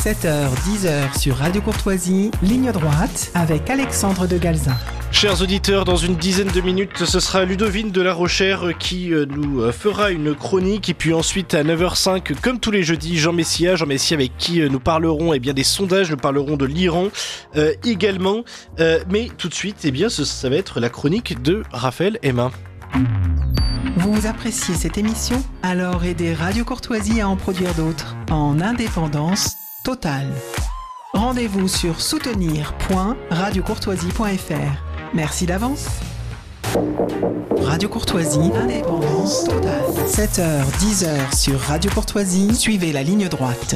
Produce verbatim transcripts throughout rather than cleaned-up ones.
sept heures dix heures sur Radio Courtoisie, ligne droite avec Alexandre de Galzin. Chers auditeurs, dans une dizaine de minutes, ce sera Ludovine de la Rochère qui nous fera une chronique. Et puis ensuite, à neuf heures cinq, comme tous les jeudis, Jean Messia. Jean Messia avec qui nous parlerons eh bien, des sondages, nous parlerons de l'Iran euh, également. Euh, mais tout de suite, eh bien, ce, ça va être la chronique de Raphaël Emma. Vous appréciez cette émission? Alors aidez Radio Courtoisie à en produire d'autres, en indépendance totale. Rendez-vous sur soutenir point radio courtoisie point f r. Merci d'avance. Radio Courtoisie, indépendance totale. sept heures dix heures sur Radio Courtoisie, suivez la ligne droite.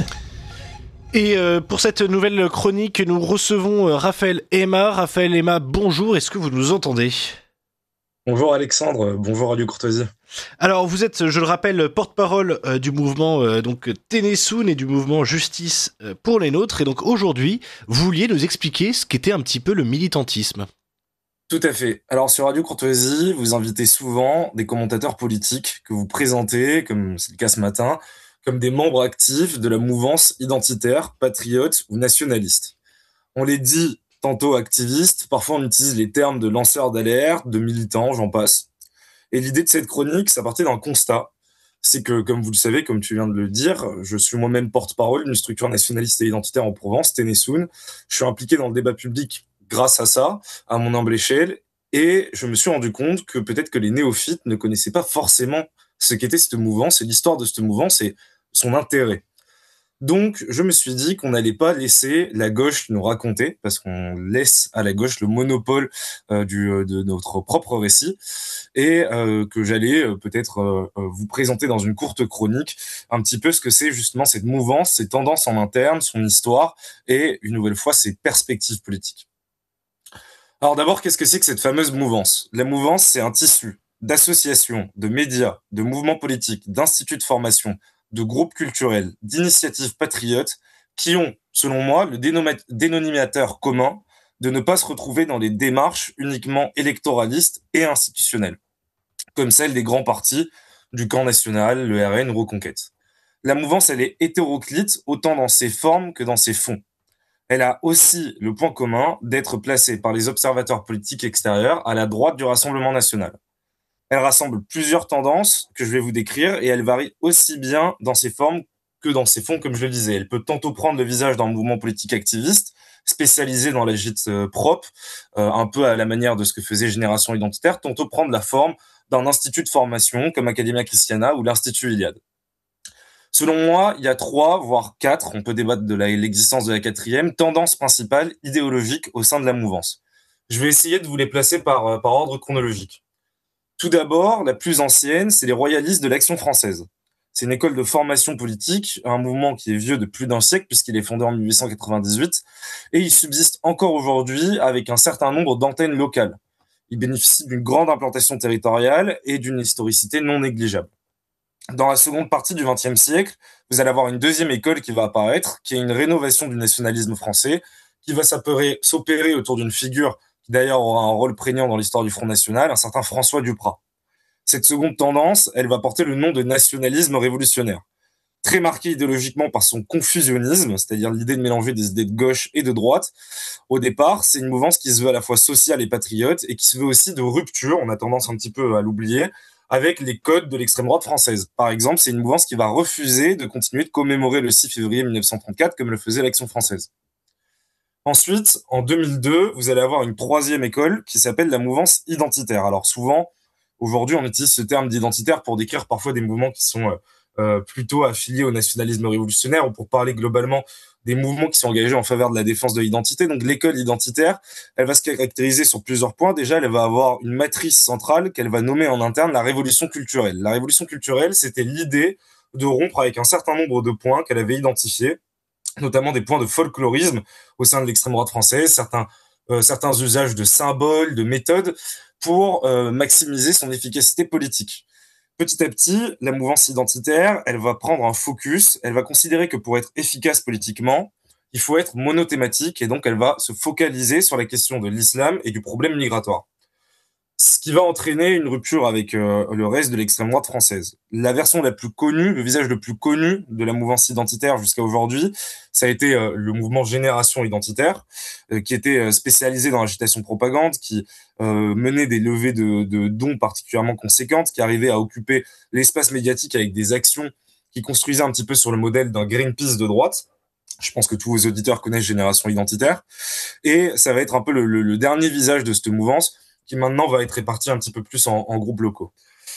Et euh, pour cette nouvelle chronique, nous recevons euh, Raphaël Emma. Raphaël Emma, bonjour, est-ce que vous nous entendez ? Bonjour Alexandre, bonjour Radio Courtoisie. Alors vous êtes, je le rappelle, porte-parole euh, du mouvement euh, donc Ténésoun et du mouvement Justice euh, pour les nôtres. Et donc aujourd'hui, vous vouliez nous expliquer ce qu'était un petit peu le militantisme. Tout à fait. Alors sur Radio Courtoisie, vous invitez souvent des commentateurs politiques que vous présentez, comme c'est le cas ce matin, comme des membres actifs de la mouvance identitaire, patriote ou nationaliste. On les dit tantôt activistes, parfois on utilise les termes de lanceurs d'alerte, de militants, j'en passe. Et l'idée de cette chronique, ça partait d'un constat. C'est que, comme vous le savez, comme tu viens de le dire, je suis moi-même porte-parole d'une structure nationaliste et identitaire en Provence, Ténésoun. Je suis impliqué dans le débat public grâce à ça, à mon humble échelle, et je me suis rendu compte que peut-être que les néophytes ne connaissaient pas forcément ce qu'était cette mouvance et l'histoire de cette mouvance et son intérêt. Donc, je me suis dit qu'on n'allait pas laisser la gauche nous raconter, parce qu'on laisse à la gauche le monopole euh, du, de notre propre récit, et euh, que j'allais euh, peut-être euh, vous présenter dans une courte chronique un petit peu ce que c'est justement cette mouvance, ses tendances en interne, son histoire, et une nouvelle fois ses perspectives politiques. Alors d'abord, qu'est-ce que c'est que cette fameuse mouvance ? La mouvance, c'est un tissu d'associations, de médias, de mouvements politiques, d'instituts de formation, de groupes culturels, d'initiatives patriotes qui ont, selon moi, le dénom- dénominateur commun de ne pas se retrouver dans les démarches uniquement électoralistes et institutionnelles, comme celle des grands partis du camp national, le R N ou Reconquête. La mouvance, elle est hétéroclite autant dans ses formes que dans ses fonds. Elle a aussi le point commun d'être placée par les observateurs politiques extérieurs à la droite du Rassemblement national. Elle rassemble plusieurs tendances que je vais vous décrire et elle varie aussi bien dans ses formes que dans ses fonds, comme je le disais. Elle peut tantôt prendre le visage d'un mouvement politique activiste, spécialisé dans la gîte euh, propre, euh, un peu à la manière de ce que faisait Génération Identitaire, tantôt prendre la forme d'un institut de formation comme Academia Christiana ou l'Institut Iliade. Selon moi, il y a trois, voire quatre, on peut débattre de la, l'existence de la quatrième, tendance principale idéologique au sein de la mouvance. Je vais essayer de vous les placer par, par ordre chronologique. Tout d'abord, la plus ancienne, c'est les royalistes de l'Action française. C'est une école de formation politique, un mouvement qui est vieux de plus d'un siècle puisqu'il est fondé en mille huit cent quatre-vingt-dix-huit et il subsiste encore aujourd'hui avec un certain nombre d'antennes locales. Il bénéficie d'une grande implantation territoriale et d'une historicité non négligeable. Dans la seconde partie du vingtième siècle, vous allez avoir une deuxième école qui va apparaître, qui est une rénovation du nationalisme français, qui va s'opérer, s'opérer autour d'une figure qui d'ailleurs aura un rôle prégnant dans l'histoire du Front National, un certain François Duprat. Cette seconde tendance, elle va porter le nom de nationalisme révolutionnaire. Très marqué idéologiquement par son confusionnisme, c'est-à-dire l'idée de mélanger des idées de gauche et de droite. Au départ, c'est une mouvance qui se veut à la fois sociale et patriote, et qui se veut aussi de rupture, on a tendance un petit peu à l'oublier, avec les codes de l'extrême droite française. Par exemple, c'est une mouvance qui va refuser de continuer de commémorer le six février mille neuf cent trente-quatre comme le faisait l'Action française. Ensuite, en deux mille deux, vous allez avoir une troisième école qui s'appelle la mouvance identitaire. Alors souvent, aujourd'hui, on utilise ce terme d'identitaire pour décrire parfois des mouvements qui sont euh, plutôt affiliés au nationalisme révolutionnaire ou pour parler globalement des mouvements qui sont engagés en faveur de la défense de l'identité. Donc l'école identitaire, elle va se caractériser sur plusieurs points. Déjà, elle va avoir une matrice centrale qu'elle va nommer en interne la révolution culturelle. La révolution culturelle, c'était l'idée de rompre avec un certain nombre de points qu'elle avait identifiés, notamment des points de folklorisme au sein de l'extrême droite française, certains, euh, certains usages de symboles, de méthodes, pour euh, maximiser son efficacité politique. Petit à petit, la mouvance identitaire, elle va prendre un focus, elle va considérer que pour être efficace politiquement, il faut être monothématique, et donc elle va se focaliser sur la question de l'islam et du problème migratoire. ce qui va entraîner une rupture avec euh, le reste de l'extrême droite française. La version la plus connue, le visage le plus connu de la mouvance identitaire jusqu'à aujourd'hui, ça a été euh, le mouvement Génération Identitaire, euh, qui était euh, spécialisé dans l'agitation propagande, qui euh, menait des levées de, de dons particulièrement conséquentes, qui arrivait à occuper l'espace médiatique avec des actions qui construisaient un petit peu sur le modèle d'un Greenpeace de droite. Je pense que tous vos auditeurs connaissent Génération Identitaire. Et ça va être un peu le, le, le dernier visage de cette mouvance, qui maintenant va être réparti un petit peu plus en, en groupes locaux.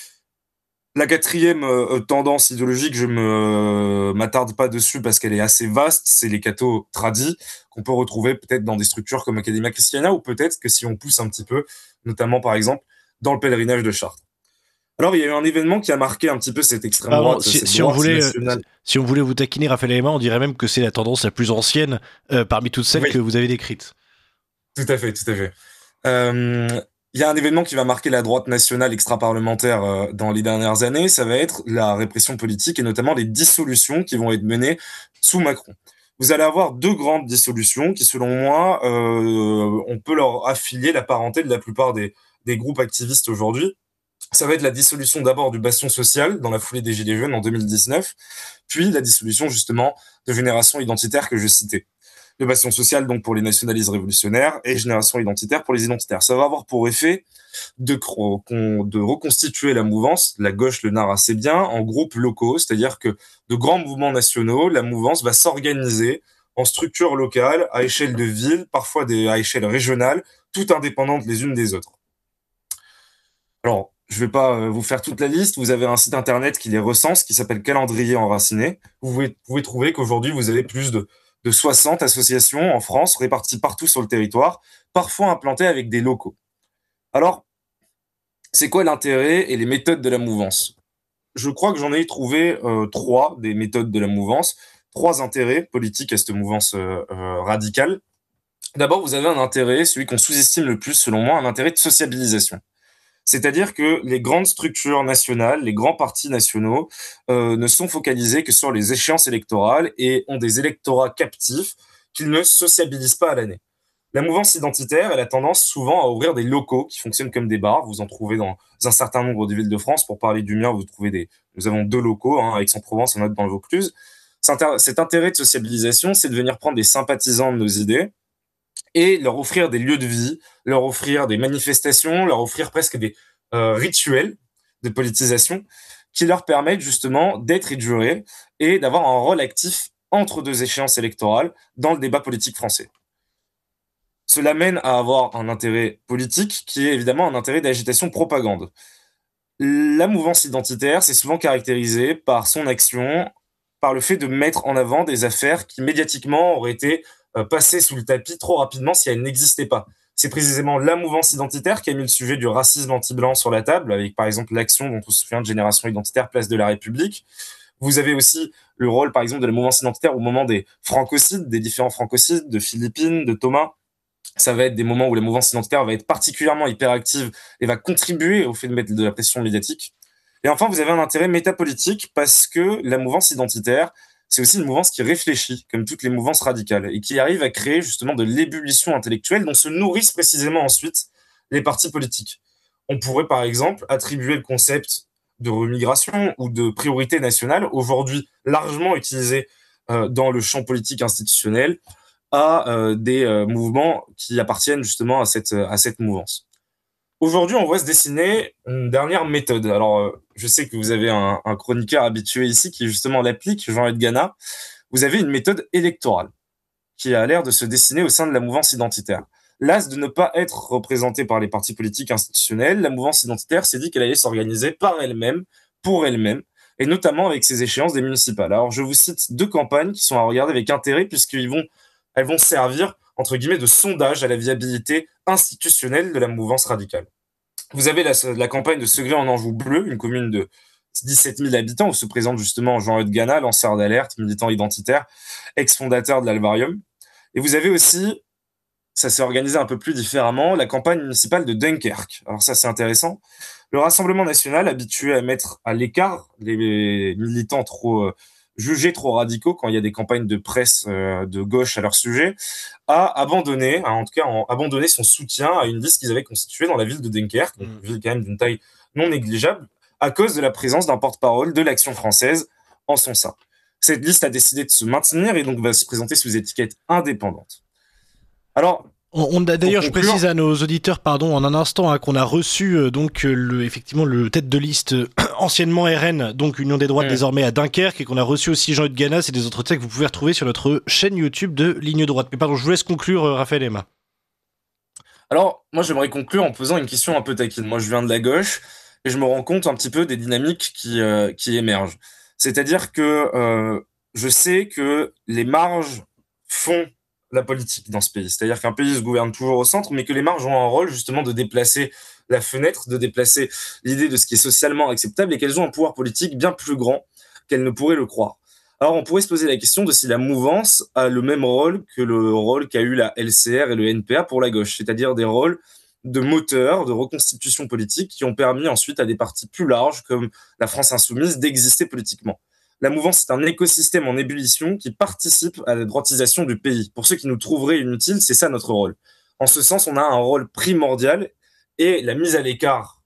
La quatrième euh, tendance idéologique, je me euh, m'attarde pas dessus parce qu'elle est assez vaste, c'est les cathos tradis qu'on peut retrouver peut-être dans des structures comme Academia Christiana, ou peut-être que si on pousse un petit peu, notamment par exemple dans le pèlerinage de Chartres. Alors il y a eu un événement qui a marqué un petit peu cette extrême Pardon, droite, si, cette si on droite voulait, nationale. si on voulait vous taquiner, Raphaël Aléma, on dirait même que c'est la tendance la plus ancienne euh, parmi toutes celles Oui. que vous avez décrites. Tout à fait, tout à fait. Euh, Il y a un événement qui va marquer la droite nationale extra-parlementaire euh, dans les dernières années, ça va être la répression politique et notamment les dissolutions qui vont être menées sous Macron. Vous allez avoir deux grandes dissolutions qui, selon moi, euh, on peut leur affilier la parenté de la plupart des, des groupes activistes aujourd'hui. Ça va être la dissolution d'abord du Bastion social dans la foulée des Gilets jaunes en deux mille dix-neuf, puis la dissolution justement de Génération Identitaire que je citais. Le Bastion social donc pour les nationalistes révolutionnaires et Génération Identitaire pour les identitaires. Ça va avoir pour effet de, de reconstituer la mouvance, la gauche le narre assez bien, en groupes locaux, c'est-à-dire que de grands mouvements nationaux, la mouvance va s'organiser en structures locales, à échelle de ville, parfois des, à échelle régionale, toutes indépendantes les unes des autres. Alors, je vais pas vous faire toute la liste, vous avez un site internet qui les recense, qui s'appelle Calendrier Enraciné. Vous pouvez, pouvez trouver qu'aujourd'hui, vous avez plus de de soixante associations en France, réparties partout sur le territoire, parfois implantées avec des locaux. Alors, c'est quoi l'intérêt et les méthodes de la mouvance ? Je crois que j'en ai trouvé euh, trois des méthodes de la mouvance, trois intérêts politiques à cette mouvance euh, euh, radicale. D'abord, vous avez un intérêt, celui qu'on sous-estime le plus selon moi, un intérêt de sociabilisation. C'est-à-dire que les grandes structures nationales, les grands partis nationaux euh, ne sont focalisés que sur les échéances électorales et ont des électorats captifs qu'ils ne sociabilisent pas à l'année. La mouvance identitaire, elle a tendance souvent à ouvrir des locaux qui fonctionnent comme des bars. Vous en trouvez dans un certain nombre de villes de France. Pour parler du mien, vous trouvez des. Nous avons deux locaux, hein, Aix-en-Provence et un autre dans le Vaucluse. Cet intérêt de sociabilisation, c'est de venir prendre des sympathisants de nos idées et leur offrir des lieux de vie, leur offrir des manifestations, leur offrir presque des euh, rituels de politisation qui leur permettent justement d'être et de jurer et d'avoir un rôle actif entre deux échéances électorales dans le débat politique français. Cela mène à avoir un intérêt politique qui est évidemment un intérêt d'agitation propagande. La mouvance identitaire, c'est souvent caractérisé par son action, par le fait de mettre en avant des affaires qui médiatiquement auraient été euh, passées sous le tapis trop rapidement si elles n'existaient pas. C'est précisément la mouvance identitaire qui a mis le sujet du racisme anti-blanc sur la table, avec par exemple l'action dont on se souvient de Génération Identitaire, Place de la République. Vous avez aussi le rôle par exemple de la mouvance identitaire au moment des francocides, des différents francocides, de Philippine, de Thomas. Ça va être des moments où la mouvance identitaire va être particulièrement hyperactive et va contribuer au fait de mettre de la pression médiatique. Et enfin, vous avez un intérêt métapolitique parce que la mouvance identitaire, c'est aussi une mouvance qui réfléchit, comme toutes les mouvances radicales, et qui arrive à créer justement de l'ébullition intellectuelle dont se nourrissent précisément ensuite les partis politiques. On pourrait par exemple attribuer le concept de remigration ou de priorité nationale, aujourd'hui largement utilisé euh, dans le champ politique institutionnel, à euh, des euh, mouvements qui appartiennent justement à cette, à cette mouvance. Aujourd'hui, on voit se dessiner une dernière méthode. Alors, euh, je sais que vous avez un, un chroniqueur habitué ici qui justement l'applique, Jean-Ed Gana. Vous avez une méthode électorale qui a l'air de se dessiner au sein de la mouvance identitaire. Las de ne pas être représentée par les partis politiques institutionnels, la mouvance identitaire s'est dit qu'elle allait s'organiser par elle-même, pour elle-même, et notamment avec ses échéances des municipales. Alors, je vous cite deux campagnes qui sont à regarder avec intérêt puisqu'ils vont elles vont servir, entre guillemets, de sondage à la viabilité institutionnelle de la mouvance radicale. Vous avez la, la campagne de Segré en Anjou Bleu, une commune de dix-sept mille habitants, où se présente justement Jean-Eudes Gana, lanceur d'alerte, militant identitaire, ex-fondateur de l'Alvarium. Et vous avez aussi, ça s'est organisé un peu plus différemment, la campagne municipale de Dunkerque. Alors ça, c'est intéressant. Le Rassemblement national, habitué à mettre à l'écart les militants trop... Euh, jugés trop radicaux quand il y a des campagnes de presse euh, de gauche à leur sujet, a abandonné, en tout cas en, abandonné son soutien à une liste qu'ils avaient constituée dans la ville de Dunkerque, donc une ville quand même d'une taille non négligeable, à cause de la présence d'un porte-parole de l'Action française en son sein. Cette liste a décidé de se maintenir et donc va se présenter sous étiquette indépendante. Alors, On, on a d'ailleurs, je précise à nos auditeurs, pardon, en un instant, hein, qu'on a reçu euh, donc le, effectivement le tête de liste euh, anciennement R N, donc Union des droites mmh. désormais à Dunkerque, et qu'on a reçu aussi Jean-Hugues Ganas et des autres textes que vous pouvez retrouver sur notre chaîne YouTube de Ligne Droite. Mais pardon, je vous laisse conclure, euh, Raphaël et Emma. Alors, moi, j'aimerais conclure en posant une question un peu taquine. Moi, je viens de la gauche et je me rends compte un petit peu des dynamiques qui euh, qui émergent. C'est-à-dire que euh, je sais que les marges font la politique dans ce pays. C'est-à-dire qu'un pays se gouverne toujours au centre, mais que les marges ont un rôle justement de déplacer la fenêtre, de déplacer l'idée de ce qui est socialement acceptable et qu'elles ont un pouvoir politique bien plus grand qu'elles ne pourraient le croire. Alors on pourrait se poser la question de si la mouvance a le même rôle que le rôle qu'a eu la L C R et le N P A pour la gauche, c'est-à-dire des rôles de moteur, de reconstitution politique qui ont permis ensuite à des partis plus larges comme la France Insoumise d'exister politiquement. La mouvance est un écosystème en ébullition qui participe à la droitisation du pays. Pour ceux qui nous trouveraient inutiles, c'est ça notre rôle. En ce sens, on a un rôle primordial et la mise à l'écart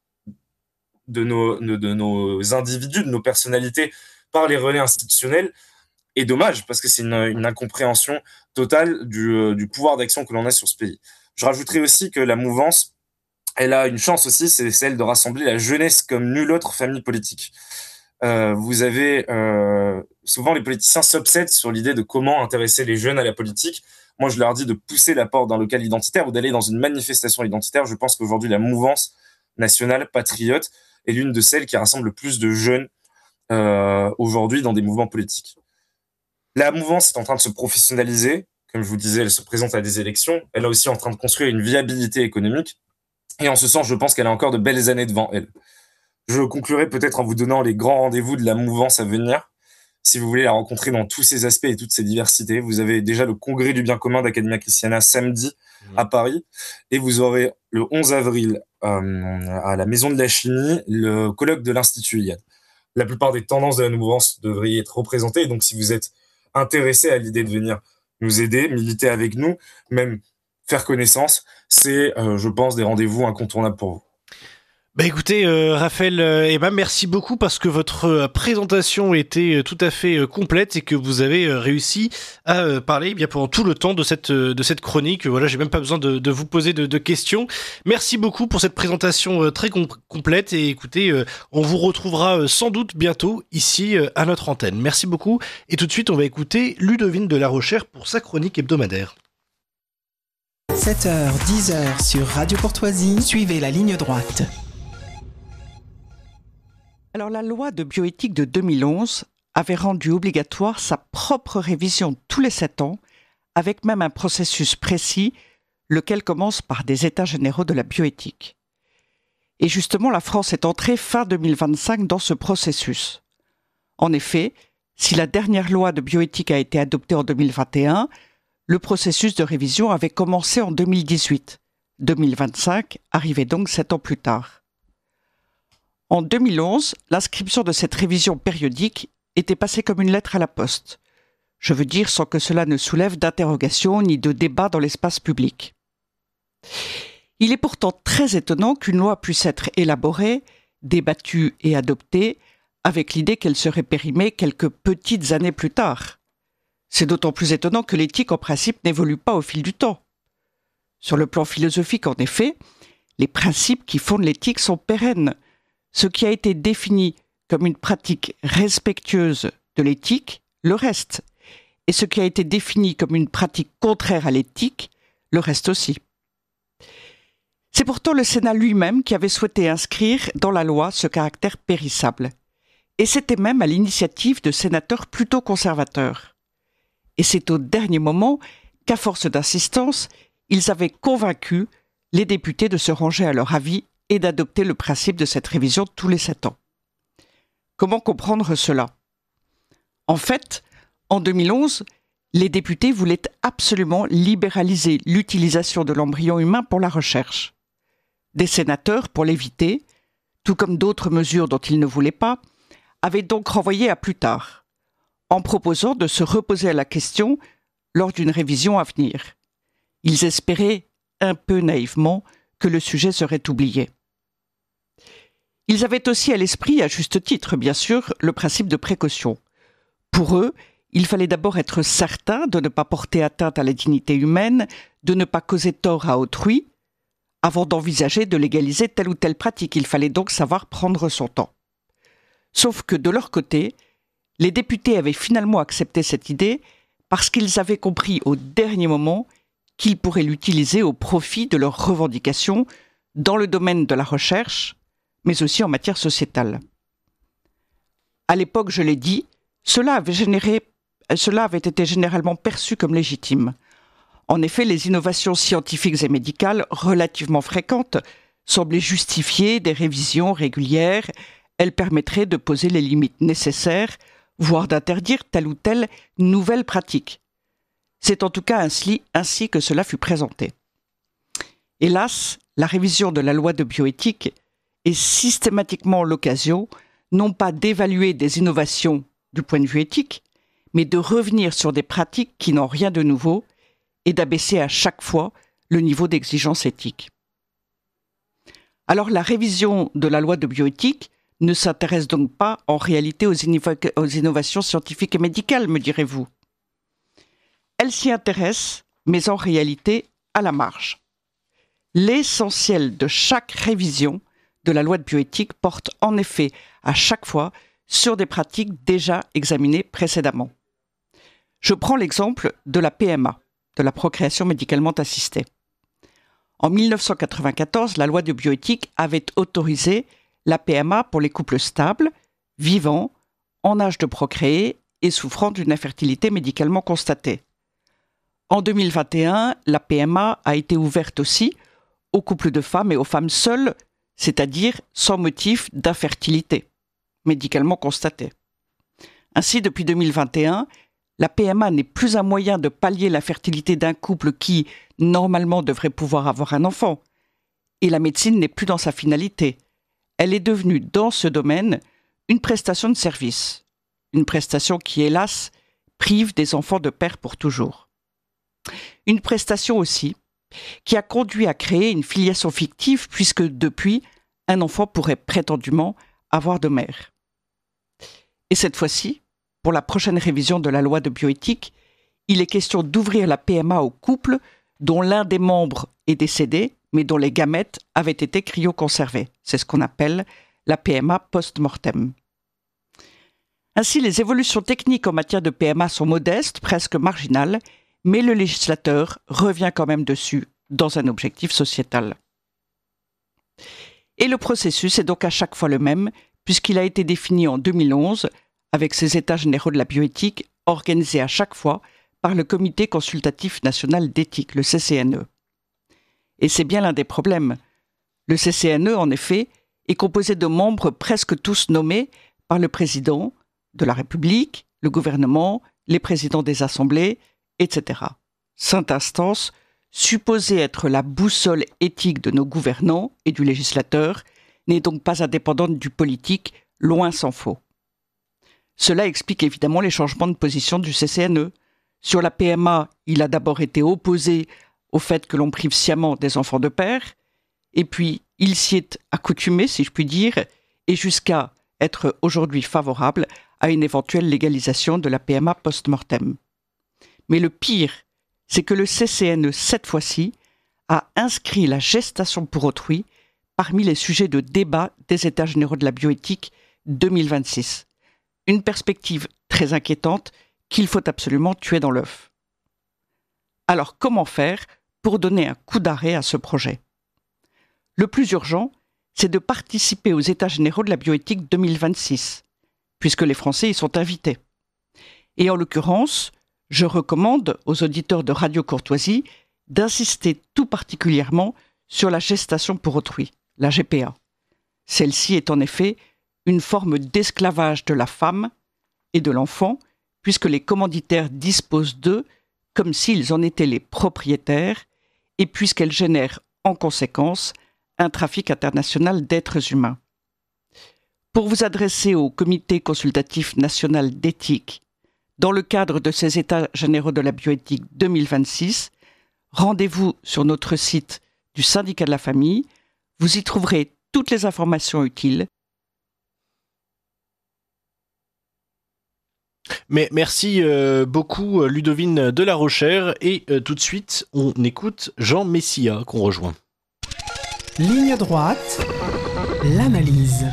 de nos, de, de nos individus, de nos personnalités par les relais institutionnels est dommage parce que c'est une, une incompréhension totale du, du pouvoir d'action que l'on a sur ce pays. Je rajouterai aussi que la mouvance, elle a une chance aussi, c'est celle de rassembler la jeunesse comme nulle autre famille politique. Euh, vous avez euh, souvent les politiciens s'obsèdent sur l'idée de comment intéresser les jeunes à la politique. Moi, je leur dis de pousser la porte d'un local identitaire ou d'aller dans une manifestation identitaire. Je pense qu'aujourd'hui, la mouvance nationale patriote est l'une de celles qui rassemble le plus de jeunes euh, aujourd'hui dans des mouvements politiques. La mouvance est en train de se professionnaliser. Comme je vous disais, elle se présente à des élections. Elle est aussi en train de construire une viabilité économique. Et en ce sens, je pense qu'elle a encore de belles années devant elle. Je conclurai peut-être en vous donnant les grands rendez-vous de la mouvance à venir. Si vous voulez la rencontrer dans tous ses aspects et toutes ses diversités, vous avez déjà le congrès du bien commun d'Academia Christiana samedi mmh. à Paris. Et vous aurez le onze avril euh, à la Maison de la Chimie, le colloque de l'Institut Iliade. La plupart des tendances de la mouvance devraient y être représentées. Donc si vous êtes intéressé à l'idée de venir nous aider, militer avec nous, même faire connaissance, c'est, euh, je pense, des rendez-vous incontournables pour vous. Bah écoutez, euh, Raphaël euh, Emma, merci beaucoup parce que votre euh, présentation était euh, tout à fait euh, complète et que vous avez euh, réussi à euh, parler eh bien pendant tout le temps de cette euh, de cette chronique. Voilà, j'ai même pas besoin de, de vous poser de, de questions. Merci beaucoup pour cette présentation euh, très com- complète et écoutez, euh, on vous retrouvera euh, sans doute bientôt ici euh, à notre antenne. Merci beaucoup et tout de suite on va écouter Ludovine de la Rochère pour sa chronique hebdomadaire. sept heures, dix heures sur Radio Courtoisie, suivez la ligne droite. Alors, la loi de bioéthique de deux mille onze avait rendu obligatoire sa propre révision tous les sept ans, avec même un processus précis, lequel commence par des états généraux de la bioéthique. Et justement, la France est entrée fin deux mille vingt-cinq dans ce processus. En effet, si la dernière loi de bioéthique a été adoptée en deux mille vingt et un, le processus de révision avait commencé en deux mille dix-huit. deux mille vingt-cinq arrivait donc sept ans plus tard. En deux mille onze, l'inscription de cette révision périodique était passée comme une lettre à la poste. Je veux dire sans que cela ne soulève d'interrogations ni de débats dans l'espace public. Il est pourtant très étonnant qu'une loi puisse être élaborée, débattue et adoptée avec l'idée qu'elle serait périmée quelques petites années plus tard. C'est d'autant plus étonnant que l'éthique en principe n'évolue pas au fil du temps. Sur le plan philosophique, en effet, les principes qui fondent l'éthique sont pérennes. Ce qui a été défini comme une pratique respectueuse de l'éthique, le reste. Et ce qui a été défini comme une pratique contraire à l'éthique, le reste aussi. C'est pourtant le Sénat lui-même qui avait souhaité inscrire dans la loi ce caractère périssable. Et c'était même à l'initiative de sénateurs plutôt conservateurs. Et c'est au dernier moment qu'à force d'insistance, ils avaient convaincu les députés de se ranger à leur avis et d'adopter le principe de cette révision tous les sept ans. Comment comprendre cela ? En fait, en deux mille onze, les députés voulaient absolument libéraliser l'utilisation de l'embryon humain pour la recherche. Des sénateurs, pour l'éviter, tout comme d'autres mesures dont ils ne voulaient pas, avaient donc renvoyé à plus tard. en proposant de se reposer la question lors d'une révision à venir. Ils espéraient, un peu naïvement, que le sujet serait oublié. Ils avaient aussi à l'esprit, à juste titre bien sûr, le principe de précaution. Pour eux, il fallait d'abord être certain de ne pas porter atteinte à la dignité humaine, de ne pas causer tort à autrui, avant d'envisager de légaliser telle ou telle pratique. Il fallait donc savoir prendre son temps. Sauf que de leur côté, les députés avaient finalement accepté cette idée parce qu'ils avaient compris au dernier moment qu'ils pourraient l'utiliser au profit de leurs revendications dans le domaine de la recherche, mais aussi en matière sociétale. À l'époque, je l'ai dit, cela avait, généré, cela avait été généralement perçu comme légitime. En effet, les innovations scientifiques et médicales, relativement fréquentes, semblaient justifier des révisions régulières. Elles permettraient de poser les limites nécessaires, voire d'interdire telle ou telle nouvelle pratique. C'est en tout cas ainsi, ainsi que cela fut présenté. Hélas, la révision de la loi de bioéthique est systématiquement l'occasion, non pas d'évaluer des innovations du point de vue éthique, mais de revenir sur des pratiques qui n'ont rien de nouveau et d'abaisser à chaque fois le niveau d'exigence éthique. Alors la révision de la loi de bioéthique ne s'intéresse donc pas en réalité aux, innov- aux innovations scientifiques et médicales, me direz-vous. Elle s'y intéresse, mais en réalité à la marge. L'essentiel de chaque révision de la loi de bioéthique porte en effet à chaque fois sur des pratiques déjà examinées précédemment. Je prends l'exemple de la P M A, de la procréation médicalement assistée. En dix-neuf cent quatre-vingt-quatorze, la loi de bioéthique avait autorisé la P M A pour les couples stables, vivants, en âge de procréer et souffrant d'une infertilité médicalement constatée. En deux mille vingt et un, la P M A a été ouverte aussi aux couples de femmes et aux femmes seules, c'est-à-dire sans motif d'infertilité médicalement constaté. Ainsi, depuis deux mille vingt et un, la P M A n'est plus un moyen de pallier l'infertilité d'un couple qui, normalement, devrait pouvoir avoir un enfant. Et la médecine n'est plus dans sa finalité. Elle est devenue, dans ce domaine, une prestation de service. Une prestation qui, hélas, prive des enfants de père pour toujours. Une prestation aussi qui a conduit à créer une filiation fictive puisque, depuis, un enfant pourrait prétendument avoir de mère. Et cette fois-ci, pour la prochaine révision de la loi de bioéthique, il est question d'ouvrir la P M A aux couples dont l'un des membres est décédé, mais dont les gamètes avaient été cryoconservés. C'est ce qu'on appelle la P M A post-mortem. Ainsi, les évolutions techniques en matière de P M A sont modestes, presque marginales, mais le législateur revient quand même dessus dans un objectif sociétal. Et le processus est donc à chaque fois le même, puisqu'il a été défini en deux mille onze avec ces états généraux de la bioéthique organisés à chaque fois par le Comité consultatif national d'éthique, le C C N E. Et c'est bien l'un des problèmes. Le C C N E, en effet, est composé de membres presque tous nommés par le président de la République, le gouvernement, les présidents des assemblées, et cetera. Sainte instance, supposée être la boussole éthique de nos gouvernants et du législateur, n'est donc pas indépendante du politique, loin s'en faut. Cela explique évidemment les changements de position du C C N E. Sur la P M A, il a d'abord été opposé au fait que l'on prive sciemment des enfants de père, et puis il s'y est accoutumé, si je puis dire, et jusqu'à être aujourd'hui favorable à une éventuelle légalisation de la P M A post-mortem. Mais le pire, c'est que le C C N E, cette fois-ci, a inscrit la gestation pour autrui parmi les sujets de débat des États généraux de la bioéthique deux mille vingt-six. Une perspective très inquiétante qu'il faut absolument tuer dans l'œuf. Alors comment faire pour donner un coup d'arrêt à ce projet ? Le plus urgent, c'est de participer aux États généraux de la bioéthique deux mille vingt-six, puisque les Français y sont invités. Et en l'occurrence, je recommande aux auditeurs de Radio Courtoisie d'insister tout particulièrement sur la gestation pour autrui, la G P A. Celle-ci est en effet une forme d'esclavage de la femme et de l'enfant, puisque les commanditaires disposent d'eux comme s'ils en étaient les propriétaires, et puisqu'elle génère en conséquence un trafic international d'êtres humains. Pour vous adresser au Comité consultatif national d'éthique dans le cadre de ces États généraux de la bioéthique deux mille vingt-six. Rendez-vous sur notre site du syndicat de la famille. Vous y trouverez toutes les informations utiles. Mais merci euh, beaucoup Ludovine de la Rochère et euh, tout de suite on écoute Jean Messia qu'on rejoint. Ligne droite, l'analyse.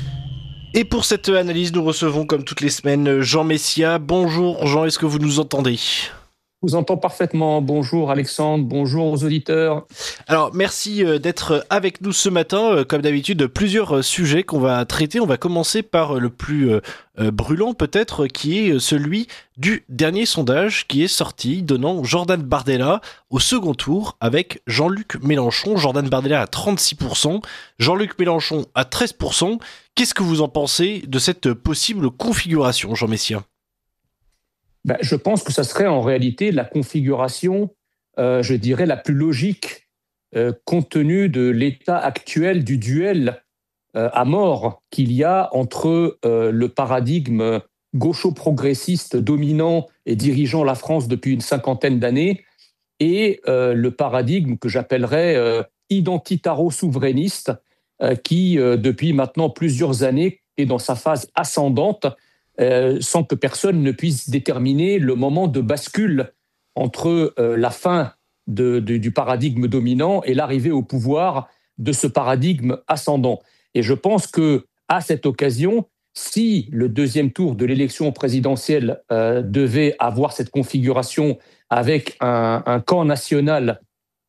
Et pour cette analyse nous recevons comme toutes les semaines Jean Messia. Bonjour Jean, est-ce que vous nous entendez ? Je vous entends parfaitement. Bonjour Alexandre, bonjour aux auditeurs. Alors merci d'être avec nous ce matin. Comme d'habitude, plusieurs sujets qu'on va traiter. On va commencer par le plus brûlant peut-être, qui est celui du dernier sondage qui est sorti, donnant Jordan Bardella au second tour avec Jean-Luc Mélenchon. Jordan Bardella à trente-six pour cent, Jean-Luc Mélenchon à treize pour cent. Qu'est-ce que vous en pensez de cette possible configuration, Jean Messia ? Ben, je pense que ça serait en réalité la configuration, euh, je dirais, la plus logique, euh, compte tenu de l'état actuel du duel euh, à mort qu'il y a entre euh, le paradigme gaucho-progressiste dominant et dirigeant la France depuis une cinquantaine d'années et euh, le paradigme que j'appellerais euh, identitaro-souverainiste euh, qui, euh, depuis maintenant plusieurs années, est dans sa phase ascendante, Euh, sans que personne ne puisse déterminer le moment de bascule entre euh, la fin de, de, du paradigme dominant et l'arrivée au pouvoir de ce paradigme ascendant. Et je pense qu'à cette occasion, si le deuxième tour de l'élection présidentielle euh, devait avoir cette configuration avec un, un camp national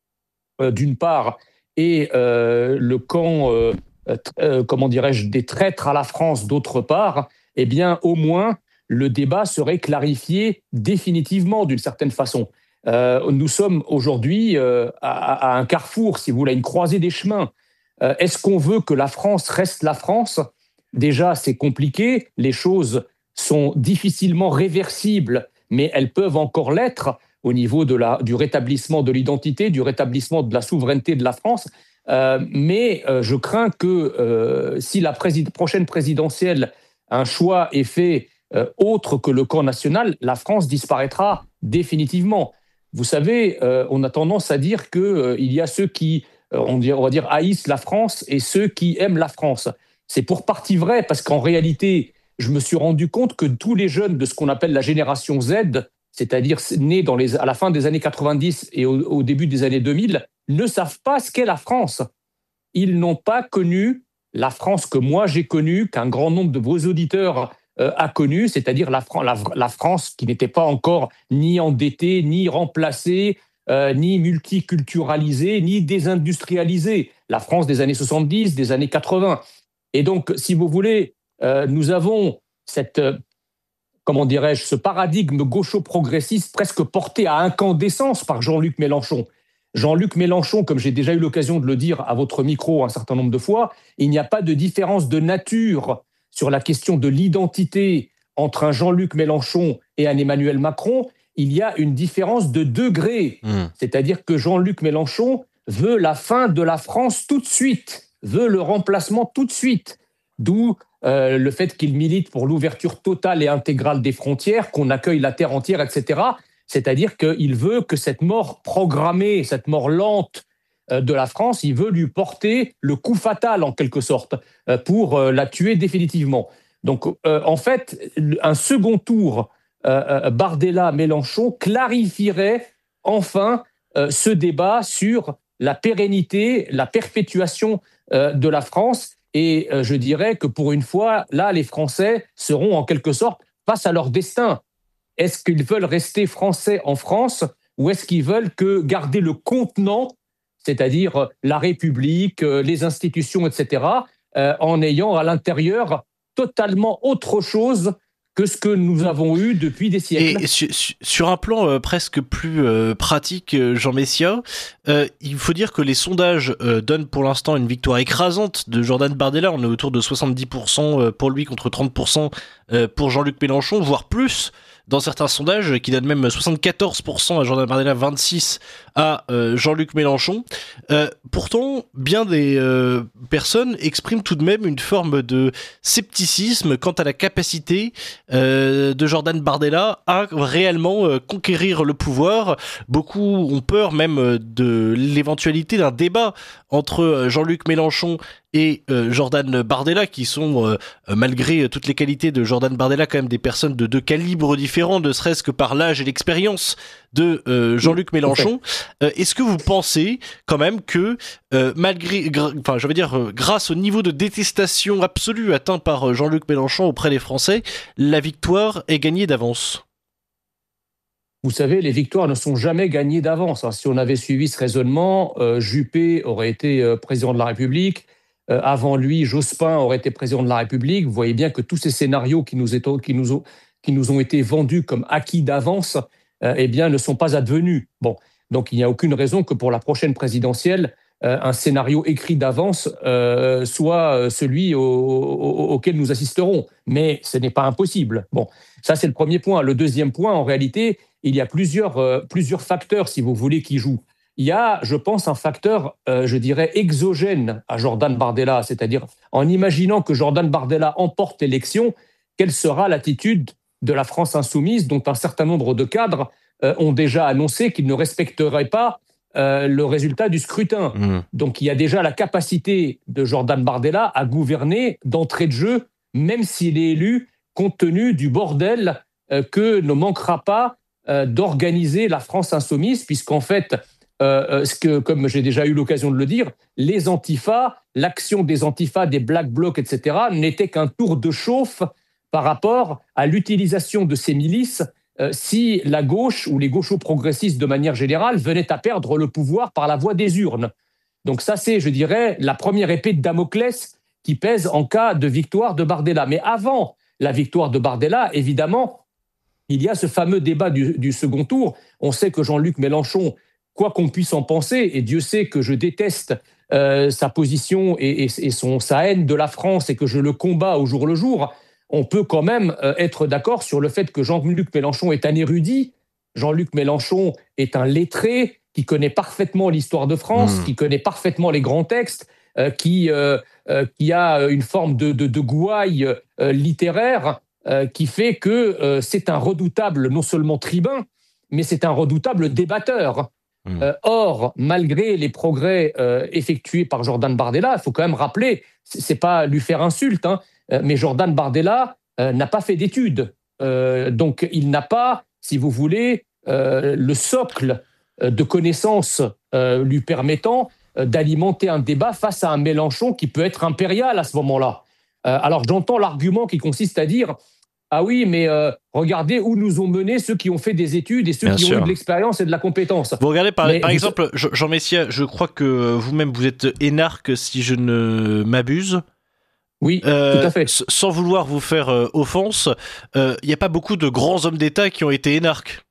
euh, d'une part et euh, le camp, euh, euh, comment dirais-je, des traîtres à la France d'autre part, eh bien, au moins, le débat serait clarifié définitivement d'une certaine façon. Euh, nous sommes aujourd'hui euh, à, à un carrefour, si vous voulez, à une croisée des chemins. Euh, est-ce qu'on veut que la France reste la France ? Déjà, c'est compliqué. Les choses sont difficilement réversibles, mais elles peuvent encore l'être au niveau de la, du rétablissement de l'identité, du rétablissement de la souveraineté de la France. Euh, mais euh, je crains que euh, si la présid- prochaine présidentielle un choix est fait euh, autre que le camp national, la France disparaîtra définitivement. Vous savez, euh, on a tendance à dire qu'il euh, y a ceux qui, euh, on, dit, on va dire, haïssent la France et ceux qui aiment la France. C'est pour partie vrai, parce qu'en réalité, je me suis rendu compte que tous les jeunes de ce qu'on appelle la génération Z, c'est-à-dire nés dans les, à la fin des années quatre-vingt-dix et au, au début des années deux mille, ne savent pas ce qu'est la France. Ils n'ont pas connu la France que moi j'ai connue, qu'un grand nombre de vos auditeurs euh, a connue, c'est-à-dire la, Fran- la, la France qui n'était pas encore ni endettée, ni remplacée, euh, ni multiculturalisée, ni désindustrialisée. La France des années soixante-dix, des années quatre-vingts. Et donc, si vous voulez, euh, nous avons cette, euh, comment dirais-je, ce paradigme gaucho-progressiste presque porté à incandescence par Jean-Luc Mélenchon. Jean-Luc Mélenchon, comme j'ai déjà eu l'occasion de le dire à votre micro un certain nombre de fois, il n'y a pas de différence de nature sur la question de l'identité entre un Jean-Luc Mélenchon et un Emmanuel Macron. Il y a une différence de degré. Mmh. C'est-à-dire que Jean-Luc Mélenchon veut la fin de la France tout de suite, veut le remplacement tout de suite. D'où euh, le fait qu'il milite pour l'ouverture totale et intégrale des frontières, qu'on accueille la terre entière, et cetera. C'est-à-dire qu'il veut que cette mort programmée, cette mort lente de la France, il veut lui porter le coup fatal, en quelque sorte, pour la tuer définitivement. Donc, euh, en fait, un second tour euh, Bardella-Mélenchon clarifierait enfin euh, ce débat sur la pérennité, la perpétuation euh, de la France. Et euh, je dirais que pour une fois, là, les Français seront en quelque sorte face à leur destin. Est-ce qu'ils veulent rester français en France ou est-ce qu'ils veulent que garder le contenant, c'est-à-dire la République, les institutions, et cetera, euh, en ayant à l'intérieur totalement autre chose que ce que nous avons eu depuis des siècles. Et sur, sur un plan euh, presque plus euh, pratique, Jean Messia, euh, il faut dire que les sondages euh, donnent pour l'instant une victoire écrasante de Jordan Bardella. On est autour de soixante-dix pour cent pour lui contre trente pour cent pour Jean-Luc Mélenchon, voire plus dans certains sondages qui donnent même soixante-quatorze pour cent à Jordan Bardella, vingt-six pour cent à euh, Jean-Luc Mélenchon. Euh, pourtant, bien des euh, personnes expriment tout de même une forme de scepticisme quant à la capacité euh, de Jordan Bardella à réellement euh, conquérir le pouvoir. Beaucoup ont peur même de l'éventualité d'un débat entre Jean-Luc Mélenchon et euh, Jordan Bardella, qui sont, euh, malgré toutes les qualités de Jordan Bardella, quand même des personnes de deux calibres différents, ne serait-ce que par l'âge et l'expérience de euh, Jean-Luc Mélenchon. Euh, est-ce que vous pensez quand même que, euh, malgré, gra- enfin, je veux dire, euh, grâce au niveau de détestation absolue atteint par euh, Jean-Luc Mélenchon auprès des Français, la victoire est gagnée d'avance? Vous savez, les victoires ne sont jamais gagnées d'avance. Si on avait suivi ce raisonnement, euh, Juppé aurait été euh, président de la République. Euh, avant lui, Jospin aurait été président de la République. Vous voyez bien que tous ces scénarios qui nous, éto- qui nous, ont, qui nous ont été vendus comme acquis d'avance, euh, eh bien, ne sont pas advenus. Bon, donc il n'y a aucune raison que pour la prochaine présidentielle, euh, un scénario écrit d'avance euh, soit celui au, au, auquel nous assisterons. Mais ce n'est pas impossible. Bon, ça c'est le premier point. Le deuxième point, en réalité, il y a plusieurs, euh, plusieurs facteurs, si vous voulez, qui jouent. Il y a, je pense, un facteur, euh, je dirais, exogène à Jordan Bardella, c'est-à-dire en imaginant que Jordan Bardella emporte l'élection, quelle sera l'attitude de la France insoumise, dont un certain nombre de cadres euh, ont déjà annoncé qu'ils ne respecteraient pas euh, le résultat du scrutin. Mmh. Donc il y a déjà la capacité de Jordan Bardella à gouverner d'entrée de jeu, même s'il est élu, compte tenu du bordel euh, que ne manquera pas euh, d'organiser la France insoumise, puisqu'en fait, Euh, ce que, comme j'ai déjà eu l'occasion de le dire, les antifas, l'action des antifas, des black blocs, et cetera, n'était qu'un tour de chauffe par rapport à l'utilisation de ces milices euh, si la gauche ou les gauchos progressistes de manière générale venaient à perdre le pouvoir par la voie des urnes. Donc ça, c'est, je dirais, la première épée de Damoclès qui pèse en cas de victoire de Bardella. Mais avant la victoire de Bardella, évidemment, il y a ce fameux débat du, du second tour. On sait que Jean-Luc Mélenchon, quoi qu'on puisse en penser, et Dieu sait que je déteste euh, sa position et, et, et son, sa haine de la France et que je le combats au jour le jour, on peut quand même euh, être d'accord sur le fait que Jean-Luc Mélenchon est un érudit, Jean-Luc Mélenchon est un lettré qui connaît parfaitement l'histoire de France, mmh. qui connaît parfaitement les grands textes, euh, qui, euh, euh, qui a une forme de, de, de gouaille euh, littéraire euh, qui fait que euh, c'est un redoutable, non seulement tribun, mais c'est un redoutable débatteur. Mmh. Euh, or, malgré les progrès euh, effectués par Jordan Bardella, il faut quand même rappeler, c'est, c'est pas lui faire insulte, hein, euh, mais Jordan Bardella euh, n'a pas fait d'études. Euh, donc, il n'a pas, si vous voulez, euh, le socle euh, de connaissances euh, lui permettant euh, d'alimenter un débat face à un Mélenchon qui peut être impérial à ce moment-là. Euh, alors, j'entends l'argument qui consiste à dire ah oui, mais euh, regardez où nous ont mené ceux qui ont fait des études et ceux Bien qui sûr. ont eu de l'expérience et de la compétence. Vous regardez, par, par exemple, vous... Jean Messia, je crois que vous-même, vous êtes énarque, si je ne m'abuse. Oui, euh, tout à fait. Sans vouloir vous faire euh, offense, il euh, n'y a pas beaucoup de grands hommes d'État qui ont été énarques.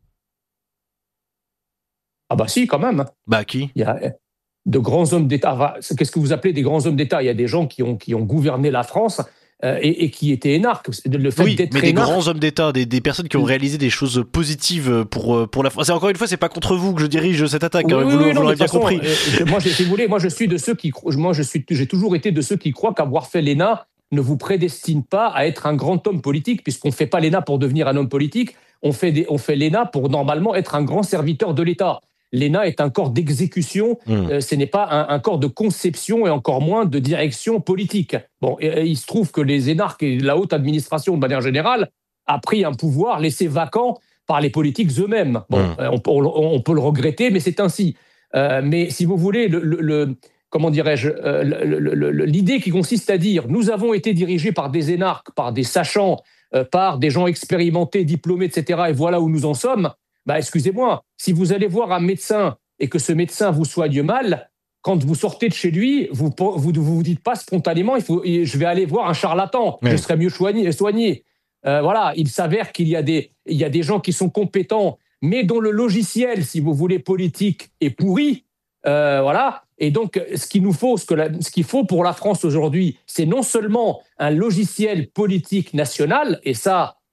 Ah bah si, quand même. Bah qui ? Il y a de grands hommes d'État. Qu'est-ce que vous appelez des grands hommes d'État ? Il y a des gens qui ont, qui ont gouverné la France Euh, et, et qui étaient énarques. Le fait oui, d'être mais des énarque... grands hommes d'État, des, des personnes qui ont réalisé des choses positives pour, pour la France. C'est, encore une fois, c'est pas contre vous que je dirige cette attaque. Oui, hein, oui, vous, oui, vous non, l'aurez bien façon, compris. Euh, moi, si vous voulez, moi, je suis de ceux qui, moi, je suis, j'ai toujours été de ceux qui croient qu'avoir fait l'E N A ne vous prédestine pas à être un grand homme politique, puisqu'on fait pas l'E N A pour devenir un homme politique. On fait, des, on fait l'E N A pour normalement être un grand serviteur de l'État. L'E N A est un corps d'exécution, mmh. euh, ce n'est pas un, un corps de conception et encore moins de direction politique. Bon, et, et il se trouve que les énarques et la haute administration, de manière générale, a pris un pouvoir laissé vacant par les politiques eux-mêmes. Bon, mmh. euh, on, on, on peut le regretter, mais c'est ainsi. Euh, mais si vous voulez, le, le, le, comment dirais-je, euh, le, le, le, l'idée qui consiste à dire nous avons été dirigés par des énarques, par des sachants, euh, par des gens expérimentés, diplômés, et cetera, et voilà où nous en sommes. Bah, excusez-moi, si vous allez voir un médecin et que ce médecin vous soigne mal, quand vous sortez de chez lui, vous ne vous, vous, vous dites pas spontanément il faut, je vais aller voir un charlatan, oui. je serai mieux soigné. soigné. Euh, voilà, il s'avère qu'il y a, des, il y a des gens qui sont compétents, mais dont le logiciel, si vous voulez, politique est pourri. Euh, voilà. Et donc, ce qu'il nous faut, ce, que la, ce qu'il faut pour la France aujourd'hui, c'est non seulement un logiciel politique national, et ça,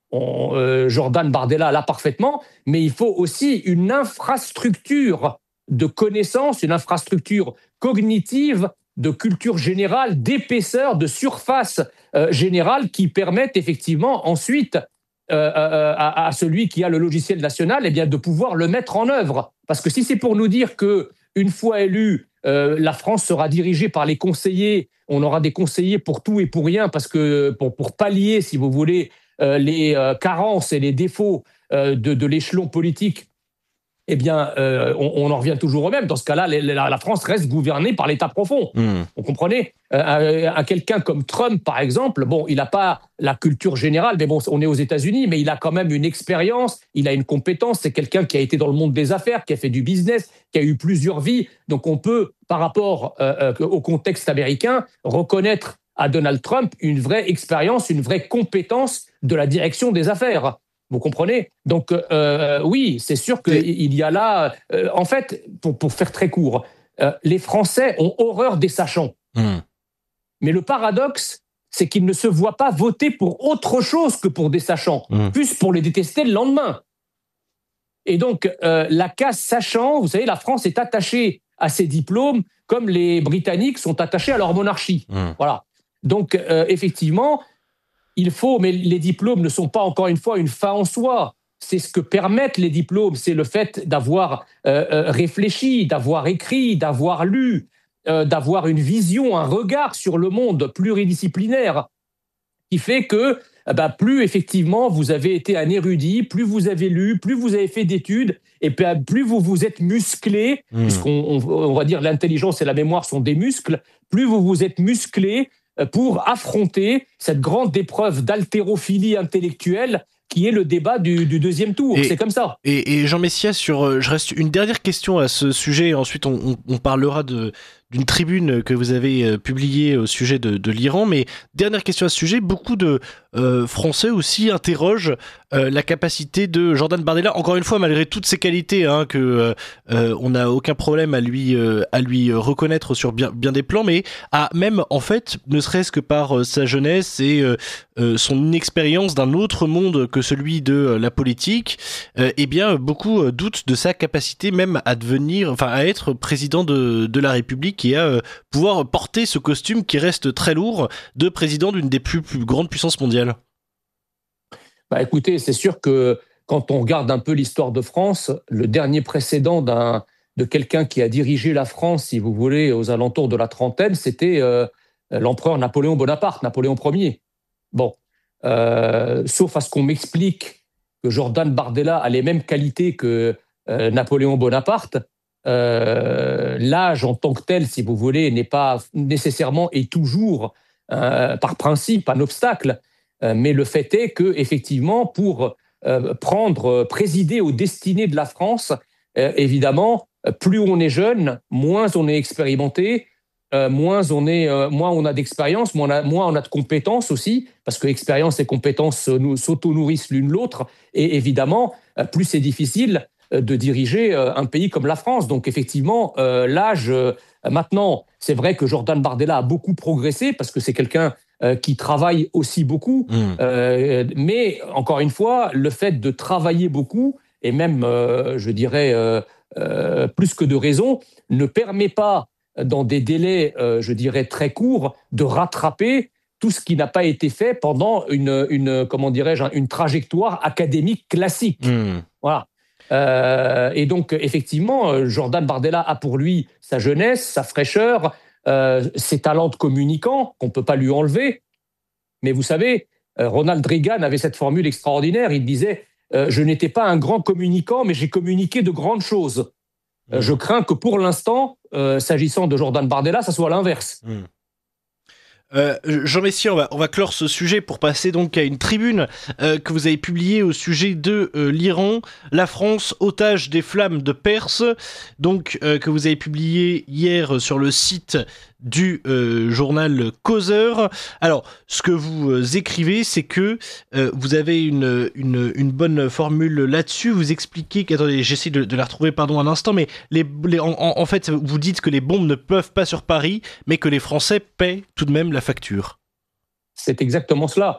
on, euh, Jordan Bardella l'a parfaitement, mais il faut aussi une infrastructure de connaissances, une infrastructure cognitive, de culture générale, d'épaisseur, de surface euh, générale qui permettent effectivement ensuite euh, euh, à, à celui qui a le logiciel national eh bien, de pouvoir le mettre en œuvre. Parce que si c'est pour nous dire qu'une fois élu, euh, la France sera dirigée par les conseillers, on aura des conseillers pour tout et pour rien, parce que pour, pour pallier, si vous voulez, euh, les euh, carences et les défauts euh, de, de l'échelon politique, eh bien, euh, on, on en revient toujours au même. Dans ce cas-là, la, la France reste gouvernée par l'État profond. Mmh. Vous comprenez ? euh, à, à quelqu'un comme Trump, par exemple, bon, il n'a pas la culture générale, mais bon, on est aux États-Unis, mais il a quand même une expérience, il a une compétence. C'est quelqu'un qui a été dans le monde des affaires, qui a fait du business, qui a eu plusieurs vies. Donc, on peut, par rapport euh, euh, au contexte américain, reconnaître à Donald Trump une vraie expérience, une vraie compétence de la direction des affaires. Vous comprenez ? Donc, euh, oui, c'est sûr qu'il y a là... Euh, en fait, pour, pour faire très court, euh, les Français ont horreur des sachants. Mmh. Mais le paradoxe, c'est qu'ils ne se voient pas voter pour autre chose que pour des sachants, mmh. plus pour les détester le lendemain. Et donc, euh, la case sachant, vous savez, la France est attachée à ses diplômes comme les Britanniques sont attachés à leur monarchie. Mmh. Voilà. Donc, euh, effectivement... Il faut, mais les diplômes ne sont pas, encore une fois, une fin en soi. C'est ce que permettent les diplômes, c'est le fait d'avoir euh, réfléchi, d'avoir écrit, d'avoir lu, euh, d'avoir une vision, un regard sur le monde pluridisciplinaire, qui fait que bah, plus effectivement vous avez été un érudit, plus vous avez lu, plus vous avez fait d'études, et plus vous vous êtes musclé, mmh. puisqu'on on, on va dire l'intelligence et la mémoire sont des muscles, plus vous vous êtes musclé pour affronter cette grande épreuve d'haltérophilie intellectuelle qui est le débat du, du deuxième tour. Et, c'est comme ça. Et, et Jean Messia, sur, je reste une dernière question à ce sujet, ensuite on, on, on parlera de, d'une tribune que vous avez publiée au sujet de, de l'Iran, mais dernière question à ce sujet, beaucoup de euh, Français aussi interrogent euh, la capacité de Jordan Bardella, encore une fois, malgré toutes ses qualités, hein, que euh, on n'a aucun problème à lui, euh, à lui reconnaître sur bien, bien des plans, mais à même, en fait, ne serait-ce que par euh, sa jeunesse et euh, euh, son inexpérience d'un autre monde que celui de euh, la politique, euh, eh bien, beaucoup euh, doutent de sa capacité même à devenir, enfin, à être président de, de la République et à euh, pouvoir porter ce costume qui reste très lourd de président d'une des plus, plus grandes puissances mondiales. Bah écoutez, c'est sûr que quand on regarde un peu l'histoire de France, le dernier précédent d'un, de quelqu'un qui a dirigé la France, si vous voulez, aux alentours de la trentaine, c'était euh, l'empereur Napoléon Bonaparte, Napoléon Ier. Bon, euh, sauf à ce qu'on m'explique que Jordan Bardella a les mêmes qualités que euh, Napoléon Bonaparte, euh, l'âge en tant que tel, si vous voulez, n'est pas nécessairement et toujours, euh, par principe, un obstacle. Mais le fait est que, effectivement, pour euh, prendre, présider aux destinées de la France, euh, évidemment, plus on est jeune, moins on est expérimenté, euh, moins on est, euh, moins on a d'expérience, moins on a, moins on a de compétences aussi, parce que expérience et compétences nous s'auto-nourrissent l'une l'autre. Et évidemment, euh, plus c'est difficile de diriger euh, un pays comme la France. Donc, effectivement, euh, l'âge. Euh, maintenant, c'est vrai que Jordan Bardella a beaucoup progressé parce que c'est quelqu'un Euh, qui travaille aussi beaucoup. Mmh. Euh, mais, encore une fois, le fait de travailler beaucoup, et même, euh, je dirais, euh, euh, plus que de raison, ne permet pas, dans des délais, euh, je dirais, très courts, de rattraper tout ce qui n'a pas été fait pendant une, une comment dirais-je, une trajectoire académique classique. Mmh. Voilà. Euh, et donc, effectivement, Jordan Bardella a pour lui sa jeunesse, sa fraîcheur, Euh, ses talents de communicant, qu'on ne peut pas lui enlever. Mais vous savez, euh, Ronald Reagan avait cette formule extraordinaire. Il disait euh, « Je n'étais pas un grand communicant, mais j'ai communiqué de grandes choses. Mmh. Euh, je crains que pour l'instant, euh, s'agissant de Jordan Bardella, ça soit l'inverse. Mmh. » Euh, Jean Messia, on va, on va clore ce sujet pour passer donc à une tribune euh, que vous avez publiée au sujet de euh, l'Iran, la France, otage des flammes de Perse, donc euh, que vous avez publié hier sur le site du euh, journal Causeur. Alors, ce que vous euh, écrivez, c'est que euh, vous avez une, une, une bonne formule là-dessus. Vous expliquez que, attendez, j'essaie de, de la retrouver, pardon, un instant, mais les, les, en, en fait, vous dites que les bombes ne peuvent pas sur Paris, mais que les Français paient tout de même la facture. C'est exactement cela.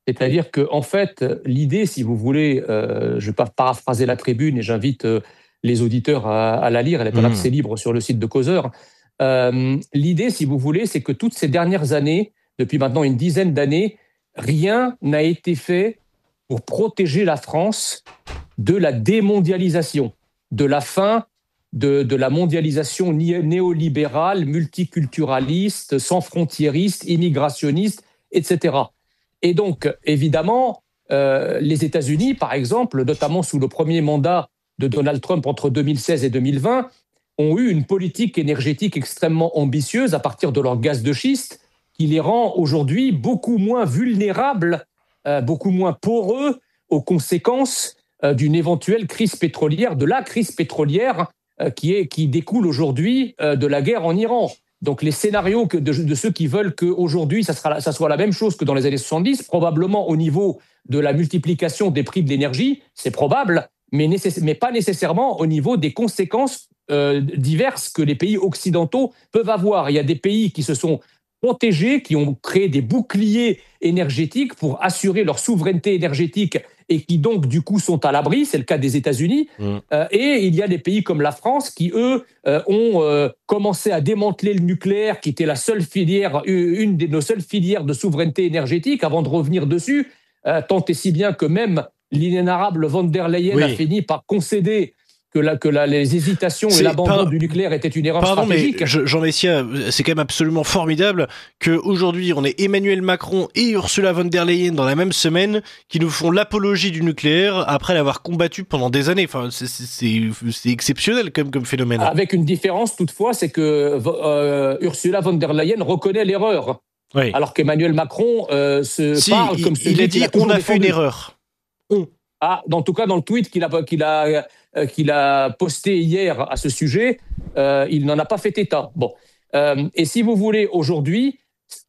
C'est-à-dire que, en fait, l'idée, si vous voulez, euh, je ne vais pas paraphraser la tribune et j'invite euh, les auditeurs à, à la lire, elle est en Mmh. accès libre sur le site de Causeur. Euh, l'idée, si vous voulez, c'est que toutes ces dernières années, depuis maintenant une dizaine d'années, rien n'a été fait pour protéger la France de la démondialisation, de la fin de, de la mondialisation néolibérale, multiculturaliste, sans frontiériste, immigrationniste, et cetera. Et donc, évidemment, euh, les États-Unis, par exemple, notamment sous le premier mandat de Donald Trump entre deux mille seize et deux mille vingt, ont eu une politique énergétique extrêmement ambitieuse à partir de leur gaz de schiste, qui les rend aujourd'hui beaucoup moins vulnérables, euh, beaucoup moins poreux aux conséquences euh, d'une éventuelle crise pétrolière, de la crise pétrolière euh, qui, est, qui découle aujourd'hui euh, de la guerre en Iran. Donc les scénarios que de, de ceux qui veulent qu'aujourd'hui ça, sera, ça soit la même chose que dans les années soixante-dix, probablement au niveau de la multiplication des prix de l'énergie, c'est probable, mais, nécess- mais pas nécessairement au niveau des conséquences euh, diverses que les pays occidentaux peuvent avoir. Il y a des pays qui se sont protégés, qui ont créé des boucliers énergétiques pour assurer leur souveraineté énergétique et qui donc du coup sont à l'abri, c'est le cas des États-Unis. Mmh. Euh, et il y a des pays comme la France qui, eux, euh, ont euh, commencé à démanteler le nucléaire, qui était la seule filière, une de nos seules filières de souveraineté énergétique, avant de revenir dessus, euh, tant et si bien que même l'inénarrable von der Leyen oui. a fini par concéder que, la, que la, les hésitations c'est et l'abandon par... du nucléaire étaient une erreur Pardon, stratégique. Mais Jean Messia, c'est quand même absolument formidable qu'aujourd'hui, on ait Emmanuel Macron et Ursula von der Leyen dans la même semaine qui nous font l'apologie du nucléaire après l'avoir combattu pendant des années. Enfin, c'est, c'est, c'est exceptionnel comme, comme phénomène. Avec une différence toutefois, c'est que euh, Ursula von der Leyen reconnaît l'erreur. Oui. Alors qu'Emmanuel Macron euh, se si, parle il, comme celui il a dit a on a défendu. fait une erreur. On. Ah, en tout cas, dans le tweet qu'il a, qu'il a, euh, qu'il a posté hier à ce sujet, euh, il n'en a pas fait état. Bon. Euh, et si vous voulez, aujourd'hui,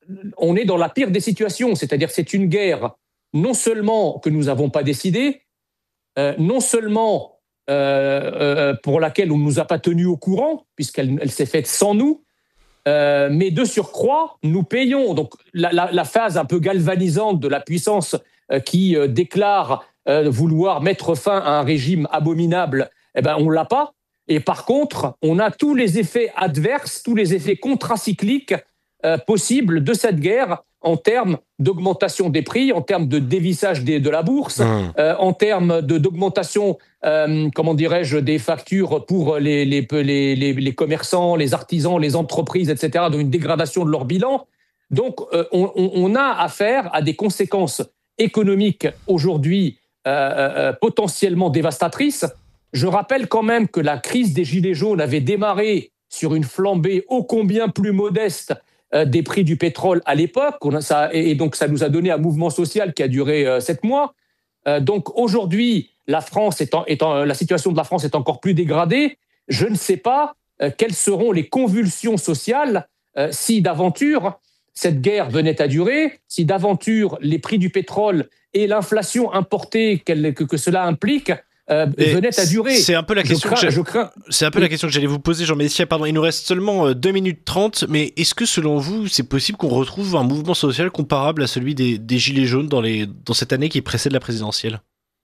on est dans la pire des situations. C'est-à-dire c'est une guerre non seulement que nous n'avons pas décidée, euh, non seulement euh, euh, pour laquelle on ne nous a pas tenus au courant, puisqu'elle elle s'est faite sans nous, euh, mais de surcroît, nous payons. Donc la, la, la phase un peu galvanisante de la puissance euh, qui euh, déclare Euh, vouloir mettre fin à un régime abominable, eh ben, on ne l'a pas. Et par contre, on a tous les effets adverses, tous les effets contracycliques euh, possibles de cette guerre en termes d'augmentation des prix, en termes de dévissage des, de la bourse, mmh. euh, en termes de, d'augmentation, euh, comment dirais-je, des factures pour les, les, les, les, les commerçants, les artisans, les entreprises, et cetera, donc une dégradation de leur bilan. Donc, euh, on, on a affaire à des conséquences économiques aujourd'hui Euh, euh, potentiellement dévastatrice. Je rappelle quand même que la crise des Gilets jaunes avait démarré sur une flambée ô combien plus modeste euh, des prix du pétrole à l'époque. On a ça, et, et donc, ça nous a donné un mouvement social qui a duré euh, sept mois. Euh, donc, aujourd'hui, la, France étant, étant, la situation de la France est encore plus dégradée. Je ne sais pas euh, quelles seront les convulsions sociales euh, si d'aventure cette guerre venait à durer, si d'aventure les prix du pétrole et l'inflation importée que, que cela implique euh, venaient à durer. C'est un peu la question, je crains, que, je crains... c'est un peu la question que j'allais vous poser, Jean Messia. Pardon, il nous reste seulement deux minutes trente, mais est-ce que selon vous, c'est possible qu'on retrouve un mouvement social comparable à celui des, des Gilets jaunes dans, les, dans cette année qui précède la présidentielle ?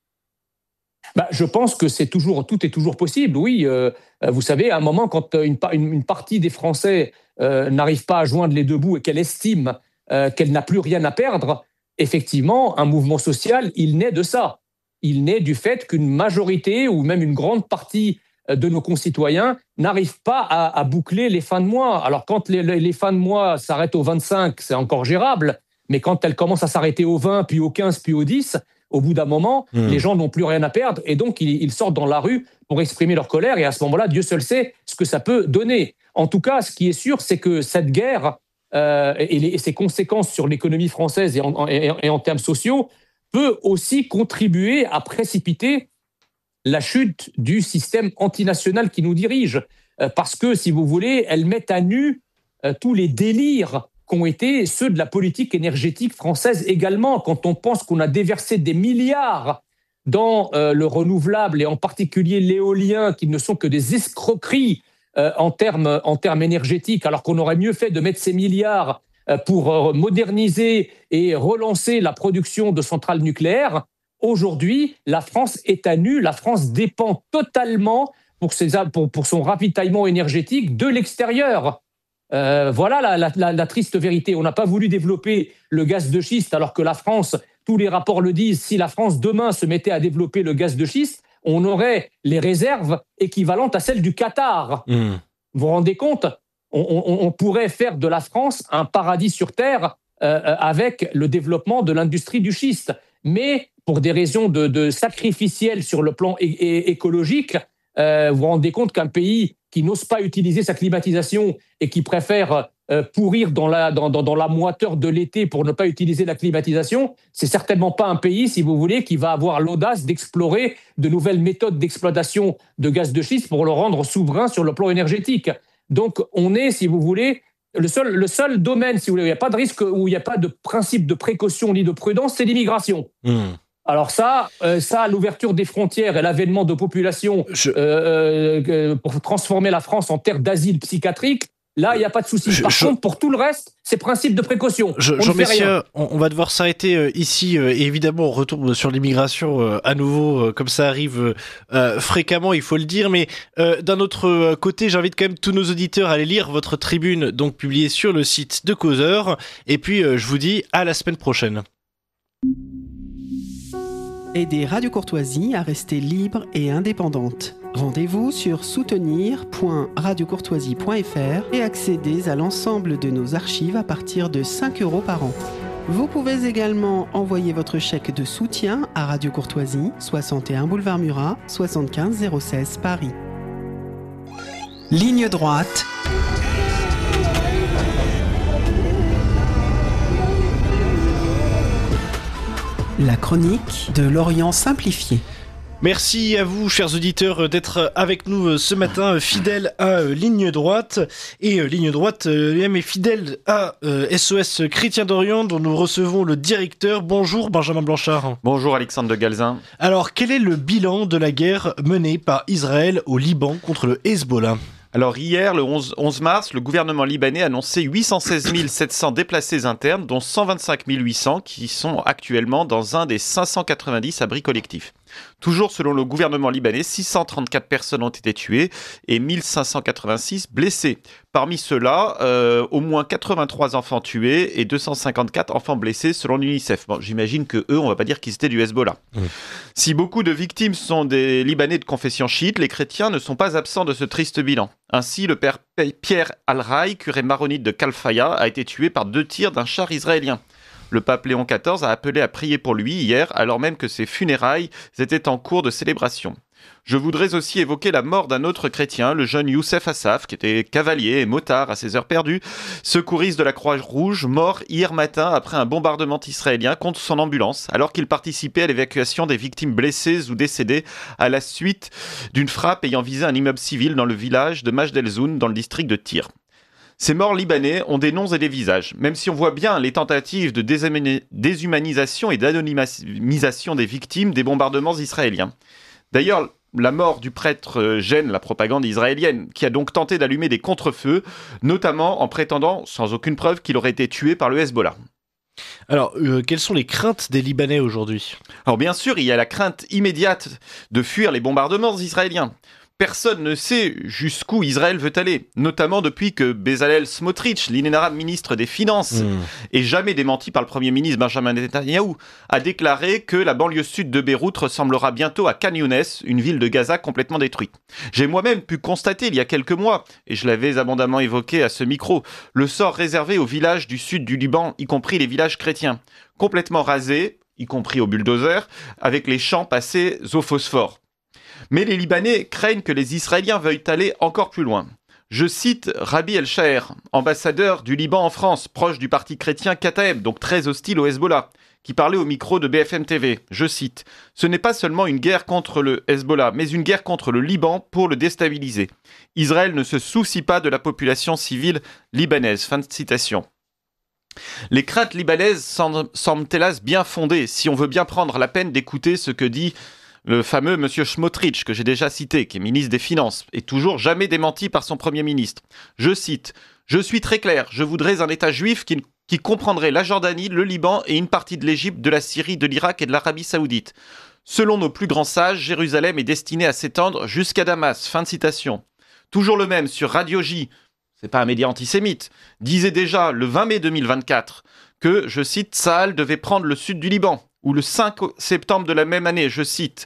Bah, je pense que c'est toujours, tout est toujours possible, oui. Euh, vous savez, à un moment, quand une, une, une partie des Français euh, n'arrive pas à joindre les deux bouts et qu'elle estime euh, qu'elle n'a plus rien à perdre, effectivement, un mouvement social, il naît de ça. Il naît du fait qu'une majorité ou même une grande partie de nos concitoyens n'arrivent pas à, à boucler les fins de mois. Alors, quand les, les fins de mois s'arrêtent au vingt-cinq, c'est encore gérable, mais quand elles commencent à s'arrêter au vingt, puis au quinze, puis au dix... au bout d'un moment, mmh. les gens n'ont plus rien à perdre et donc ils, ils sortent dans la rue pour exprimer leur colère et à ce moment-là, Dieu seul sait ce que ça peut donner. En tout cas, ce qui est sûr, c'est que cette guerre euh, et, les, et ses conséquences sur l'économie française et en, en, et, et en termes sociaux peut aussi contribuer à précipiter la chute du système antinational qui nous dirige. Euh, parce que, si vous voulez, elles mettent à nu euh, tous les délires qu'ont été ceux de la politique énergétique française également, quand on pense qu'on a déversé des milliards dans euh, le renouvelable et en particulier l'éolien, qui ne sont que des escroqueries euh, en termes en termes énergétiques, alors qu'on aurait mieux fait de mettre ces milliards pour moderniser et relancer la production de centrales nucléaires. Aujourd'hui, la France est à nu. La France dépend totalement pour, ses, pour, pour son ravitaillement énergétique de l'extérieur. Euh, voilà la, la, la, la triste vérité. On n'a pas voulu développer le gaz de schiste alors que la France, tous les rapports le disent, si la France demain se mettait à développer le gaz de schiste, on aurait les réserves équivalentes à celles du Qatar. Mmh. Vous vous rendez compte ? on, on, on pourrait faire de la France un paradis sur Terre euh, avec le développement de l'industrie du schiste. Mais pour des raisons de, de sacrificielles sur le plan é- é- écologique, euh, vous vous rendez compte qu'un pays qui n'ose pas utiliser sa climatisation et qui préfère euh, pourrir dans la, dans, dans, dans la moiteur de l'été pour ne pas utiliser la climatisation, c'est certainement pas un pays, si vous voulez, qui va avoir l'audace d'explorer de nouvelles méthodes d'exploitation de gaz de schiste pour le rendre souverain sur le plan énergétique. Donc, on est, si vous voulez, le seul, le seul domaine, si vous voulez, où il n'y a pas de risque, où il n'y a pas de principe de précaution ni de prudence, c'est l'immigration. Mmh. Alors ça, euh, ça, l'ouverture des frontières et l'avènement de populations Je... euh, euh, pour transformer la France en terre d'asile psychiatrique, là, il n'y a pas de souci. Par je... contre, pour tout le reste, c'est principe de précaution. Je, Jean Messia, on, on va devoir s'arrêter euh, ici. Euh, et évidemment, on retombe sur l'immigration euh, à nouveau, euh, comme ça arrive euh, fréquemment, il faut le dire. Mais euh, d'un autre côté, j'invite quand même tous nos auditeurs à aller lire votre tribune, donc publiée sur le site de Causeur. Et puis, euh, je vous dis à la semaine prochaine. Aider Radio Courtoisie à rester libre et indépendante. Rendez-vous sur soutenir point radio courtoisie point f r et accédez à l'ensemble de nos archives à partir de cinq euros par an. Vous pouvez également envoyer votre chèque de soutien à Radio Courtoisie, soixante et un boulevard Murat, soixante-quinze zéro seize Paris. Ligne droite. La chronique de l'Orient simplifié. Merci à vous, chers auditeurs, d'être avec nous ce matin, fidèles à Ligne Droite. Et Ligne Droite même est fidèle à S O S Chrétien d'Orient, dont nous recevons le directeur. Bonjour, Benjamin Blanchard. Bonjour, Alexandre de Galzin. Alors, quel est le bilan de la guerre menée par Israël au Liban contre le Hezbollah ? Alors hier, le onze, onze mars, le gouvernement libanais a annoncé huit cent seize mille sept cents déplacés internes, dont cent vingt-cinq mille huit cents qui sont actuellement dans un des cinq cent quatre-vingt-dix abris collectifs. Toujours selon le gouvernement libanais, six cent trente-quatre personnes ont été tuées et mille cinq cent quatre-vingt-six blessées. Parmi ceux-là, euh, au moins quatre-vingt-trois enfants tués et deux cent cinquante-quatre enfants blessés selon l'UNICEF. Bon, j'imagine que eux, on va pas dire qu'ils étaient du Hezbollah. Mmh. Si beaucoup de victimes sont des Libanais de confession chiite, les chrétiens ne sont pas absents de ce triste bilan. Ainsi, le père Pierre Al-Rai, curé maronite de Kalfaya, a été tué par deux tirs d'un char israélien. Le pape Léon quatorze a appelé à prier pour lui hier, alors même que ses funérailles étaient en cours de célébration. Je voudrais aussi évoquer la mort d'un autre chrétien, le jeune Youssef Assaf, qui était cavalier et motard à ses heures perdues, secouriste de la Croix-Rouge, mort hier matin après un bombardement israélien contre son ambulance, alors qu'il participait à l'évacuation des victimes blessées ou décédées à la suite d'une frappe ayant visé un immeuble civil dans le village de Majd el-Zoun, dans le district de Tyr. Ces morts libanais ont des noms et des visages, même si on voit bien les tentatives de déshumanisation et d'anonymisation des victimes des bombardements israéliens. D'ailleurs, la mort du prêtre gêne la propagande israélienne, qui a donc tenté d'allumer des contre-feux, notamment en prétendant, sans aucune preuve, qu'il aurait été tué par le Hezbollah. Alors, euh, quelles sont les craintes des Libanais aujourd'hui ? Alors bien sûr, il y a la crainte immédiate de fuir les bombardements israéliens. Personne ne sait jusqu'où Israël veut aller, notamment depuis que Bezalel Smotrich, l'inénarrable ministre des Finances, mmh. et jamais démenti par le Premier ministre Benjamin Netanyahou, a déclaré que la banlieue sud de Beyrouth ressemblera bientôt à Khan Younes, une ville de Gaza complètement détruite. J'ai moi-même pu constater il y a quelques mois, et je l'avais abondamment évoqué à ce micro, le sort réservé aux villages du sud du Liban, y compris les villages chrétiens, complètement rasés, y compris au bulldozer, avec les champs passés au phosphore. Mais les Libanais craignent que les Israéliens veuillent aller encore plus loin. Je cite Rabbi El-Shaer, ambassadeur du Liban en France, proche du parti chrétien Kataeb, donc très hostile au Hezbollah, qui parlait au micro de B F M T V. Je cite « Ce n'est pas seulement une guerre contre le Hezbollah, mais une guerre contre le Liban pour le déstabiliser. Israël ne se soucie pas de la population civile libanaise. » Fin de citation. Les craintes libanaises semblent hélas bien fondées, si on veut bien prendre la peine d'écouter ce que dit le fameux monsieur Smotrich, que j'ai déjà cité, qui est ministre des Finances, et toujours jamais démenti par son Premier ministre. Je cite « Je suis très clair, je voudrais un État juif qui ne qui comprendrait la Jordanie, le Liban et une partie de l'Égypte, de la Syrie, de l'Irak et de l'Arabie Saoudite. Selon nos plus grands sages, Jérusalem est destinée à s'étendre jusqu'à Damas. Fin de citation. Toujours le même sur Radio J, c'est pas un média antisémite, disait déjà le vingt mai deux mille vingt-quatre que, je cite, Tsahal devait prendre le sud du Liban, ou le cinq septembre de la même année, je cite,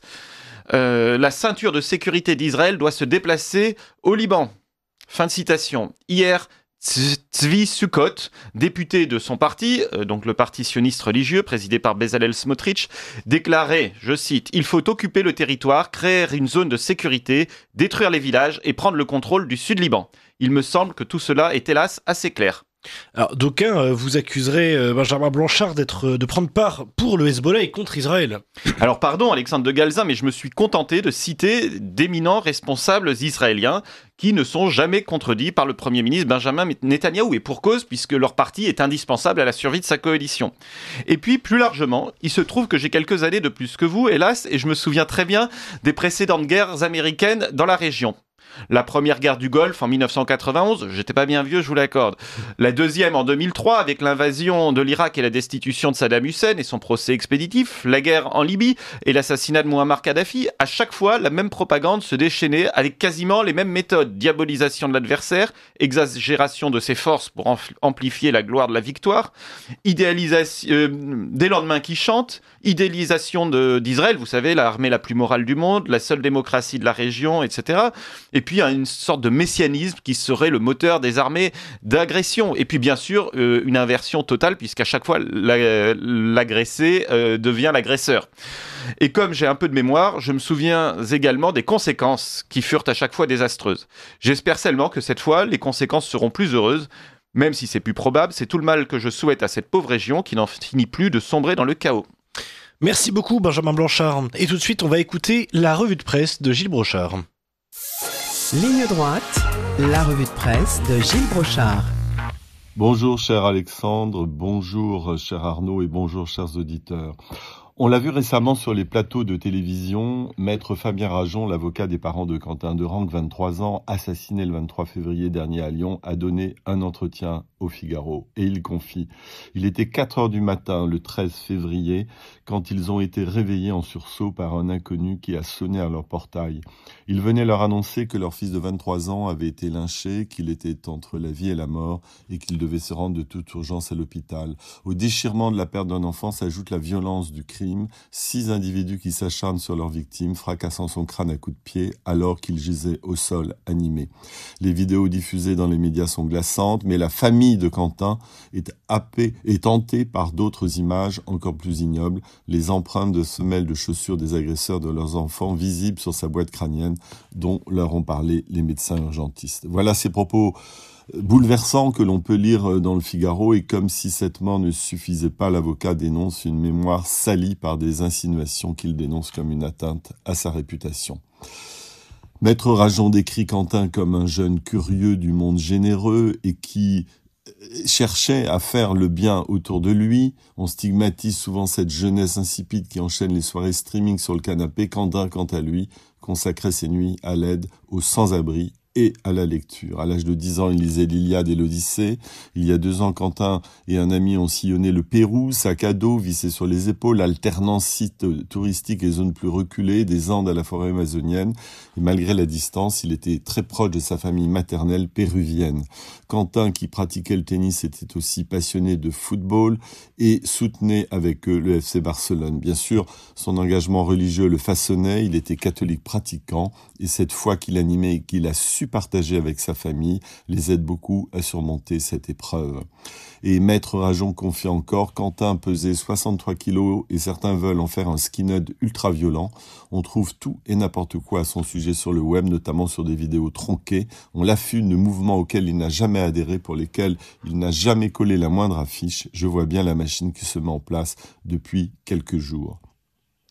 euh, la ceinture de sécurité d'Israël doit se déplacer au Liban. Fin de citation. Hier, Tzvi Sukkot, député de son parti, euh, donc le parti sioniste religieux présidé par Bezalel Smotrich, déclarait, je cite, « Il faut occuper le territoire, créer une zone de sécurité, détruire les villages et prendre le contrôle du sud Liban. » Il me semble que tout cela est hélas assez clair. Alors, d'aucuns euh, vous accuseraient euh, Benjamin Blanchard d'être, euh, de prendre part pour le Hezbollah et contre Israël. Alors pardon Alexandre de Galzin, mais je me suis contenté de citer d'éminents responsables israéliens qui ne sont jamais contredits par le Premier ministre Benjamin Netanyahou, et pour cause, puisque leur parti est indispensable à la survie de sa coalition. Et puis, plus largement, il se trouve que j'ai quelques années de plus que vous, hélas, et je me souviens très bien des précédentes guerres américaines dans la région. La première guerre du Golfe en dix-neuf cent quatre-vingt-onze, j'étais pas bien vieux, je vous l'accorde. La deuxième en deux mille trois avec l'invasion de l'Irak et la destitution de Saddam Hussein et son procès expéditif. La guerre en Libye et l'assassinat de Muammar Kadhafi. À chaque fois, la même propagande se déchaînait avec quasiment les mêmes méthodes. Diabolisation de l'adversaire, exagération de ses forces pour ampl- amplifier la gloire de la victoire, idéalisation euh, des lendemains qui chantent, idéalisation de, d'Israël, vous savez, l'armée la plus morale du monde, la seule démocratie de la région, et cetera. Et puis une sorte de messianisme qui serait le moteur des armées d'agression. Et puis bien sûr, euh, une inversion totale, puisqu'à chaque fois, la, l'agressé euh, devient l'agresseur. Et comme j'ai un peu de mémoire, je me souviens également des conséquences qui furent à chaque fois désastreuses. J'espère seulement que cette fois, les conséquences seront plus heureuses, même si c'est plus probable. C'est tout le mal que je souhaite à cette pauvre région qui n'en finit plus de sombrer dans le chaos. Merci beaucoup Benjamin Blanchard. Et tout de suite, on va écouter la revue de presse de Gilles Brochard. Ligne droite, la revue de presse de Gilles Brochard. Bonjour cher Alexandre, bonjour cher Arnaud et bonjour chers auditeurs. On l'a vu récemment sur les plateaux de télévision, maître Fabien Rajon, l'avocat des parents de Quentin Derengue, vingt-trois ans, assassiné le vingt-trois février dernier à Lyon, a donné un entretien au Figaro. Et il confie, il était quatre heures du matin le treize février quand ils ont été réveillés en sursaut par un inconnu qui a sonné à leur portail. Il venait leur annoncer que leur fils de vingt-trois ans avait été lynché, qu'il était entre la vie et la mort et qu'il devait se rendre de toute urgence à l'hôpital. Au déchirement de la perte d'un enfant s'ajoute la violence du crime. Six individus qui s'acharnent sur leur victime, fracassant son crâne à coups de pied alors qu'il gisait au sol, animé. Les vidéos diffusées dans les médias sont glaçantes, mais la famille de Quentin est happée et tentée par d'autres images encore plus ignobles, les empreintes de semelles de chaussures des agresseurs de leurs enfants visibles sur sa boîte crânienne, dont leur ont parlé les médecins urgentistes. Voilà ces propos bouleversant que l'on peut lire dans le Figaro, et comme si cette mort ne suffisait pas, l'avocat dénonce une mémoire salie par des insinuations qu'il dénonce comme une atteinte à sa réputation. Maître Rajon décrit Quentin comme un jeune curieux du monde généreux et qui cherchait à faire le bien autour de lui. On stigmatise souvent cette jeunesse insipide qui enchaîne les soirées streaming sur le canapé. Quentin, quant à lui, consacrait ses nuits à l'aide aux sans-abri et à la lecture. À l'âge de dix ans, il lisait l'Iliade et l'Odyssée. Il y a deux ans, Quentin et un ami ont sillonné le Pérou, sac à dos vissé sur les épaules, alternant sites touristiques et zones plus reculées, des Andes à la forêt amazonienne. Et malgré la distance, il était très proche de sa famille maternelle péruvienne. Quentin, qui pratiquait le tennis, était aussi passionné de football et soutenait avec eux le F C Barcelone. Bien sûr, son engagement religieux le façonnait. Il était catholique pratiquant et cette foi qu'il animait et qu'il a su partager avec sa famille les aide beaucoup à surmonter cette épreuve. Et Maître Rajon confie encore, Quentin pesait soixante-trois kilos et certains veulent en faire un skinhead ultra violent. On trouve tout et n'importe quoi à son sujet sur le web, notamment sur des vidéos tronquées. On l'affûte de mouvements auxquels il n'a jamais adhéré, pour lesquels il n'a jamais collé la moindre affiche. Je vois bien la machine qui se met en place depuis quelques jours.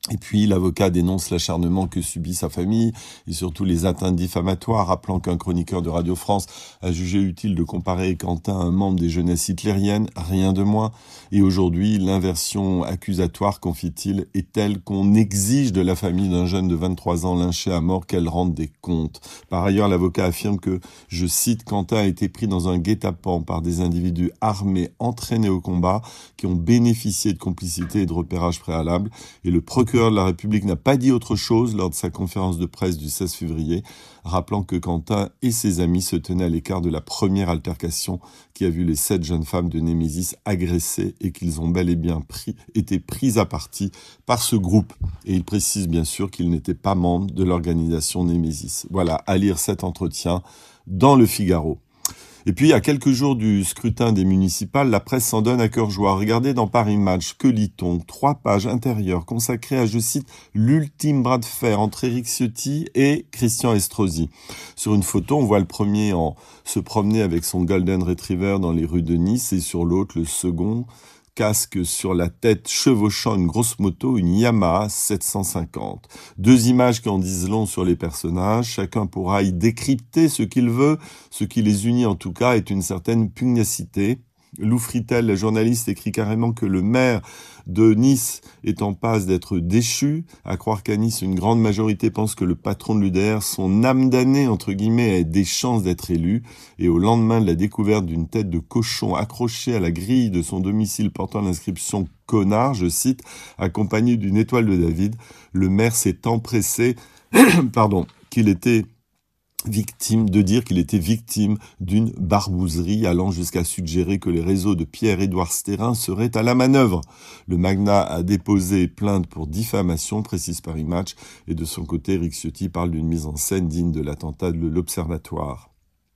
Et puis, l'avocat dénonce l'acharnement que subit sa famille et surtout les atteintes diffamatoires, rappelant qu'un chroniqueur de Radio France a jugé utile de comparer Quentin à un membre des jeunesses hitlériennes, rien de moins. Et aujourd'hui, l'inversion accusatoire, confie-t-il, est telle qu'on exige de la famille d'un jeune de vingt-trois ans lynché à mort qu'elle rende des comptes. Par ailleurs, l'avocat affirme que, je cite, Quentin a été pris dans un guet-apens par des individus armés, entraînés au combat, qui ont bénéficié de complicité et de repérage préalable. Et le procureur de la République n'a pas dit autre chose lors de sa conférence de presse du seize février, rappelant que Quentin et ses amis se tenaient à l'écart de la première altercation qui a vu les sept jeunes femmes de Némésis agressées et qu'ils ont bel et bien pris, été pris à partie par ce groupe. Et il précise bien sûr qu'il n'était pas membre de l'organisation Némésis. Voilà, à lire cet entretien dans le Figaro. Et puis, à quelques jours du scrutin des municipales, la presse s'en donne à cœur joie. Regardez dans Paris Match, que lit-on ? Trois pages intérieures consacrées à, je cite, l'ultime bras de fer entre Éric Ciotti et Christian Estrosi. Sur une photo, on voit le premier en se promener avec son Golden Retriever dans les rues de Nice et sur l'autre, le second, casque sur la tête, chevauchant une grosse moto, une Yamaha sept cent cinquante. Deux images qui en disent long sur les personnages. Chacun pourra y décrypter ce qu'il veut. Ce qui les unit en tout cas est une certaine pugnacité. Lou Fritel, la journaliste, écrit carrément que le maire de Nice est en passe d'être déchu. À croire qu'à Nice, une grande majorité pense que le patron de l'U D R, son âme damnée, entre guillemets, a des chances d'être élu. Et au lendemain de la découverte d'une tête de cochon accrochée à la grille de son domicile portant l'inscription « connard », je cite, accompagné d'une étoile de David, le maire s'est empressé, pardon, qu'il était victime, de dire qu'il était victime d'une barbouzerie allant jusqu'à suggérer que les réseaux de Pierre-Édouard Stérin seraient à la manœuvre. Le magnat a déposé plainte pour diffamation, précise Paris Match, et de son côté, Éric Ciotti parle d'une mise en scène digne de l'attentat de l'Observatoire.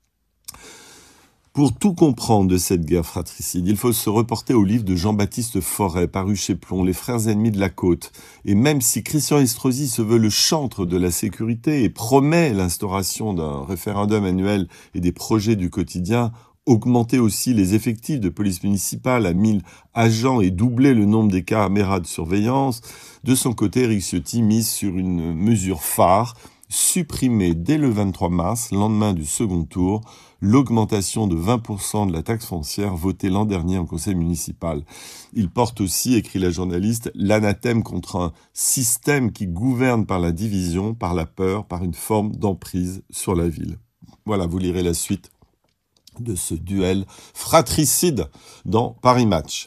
Pour tout comprendre de cette guerre fratricide, il faut se reporter au livre de Jean-Baptiste Forêt, paru chez Plon, Les frères ennemis de la côte. Et même si Christian Estrosi se veut le chantre de la sécurité et promet l'instauration d'un référendum annuel et des projets du quotidien, augmenter aussi les effectifs de police municipale à mille agents et doubler le nombre des caméras de surveillance, de son côté, Éric Ciotti mise sur une mesure phare, supprimer dès le vingt-trois mars, lendemain du second tour, l'augmentation de vingt pour cent de la taxe foncière votée l'an dernier en conseil municipal. Il porte aussi, écrit la journaliste, l'anathème contre un système qui gouverne par la division, par la peur, par une forme d'emprise sur la ville. Voilà, vous lirez la suite de ce duel fratricide dans Paris Match.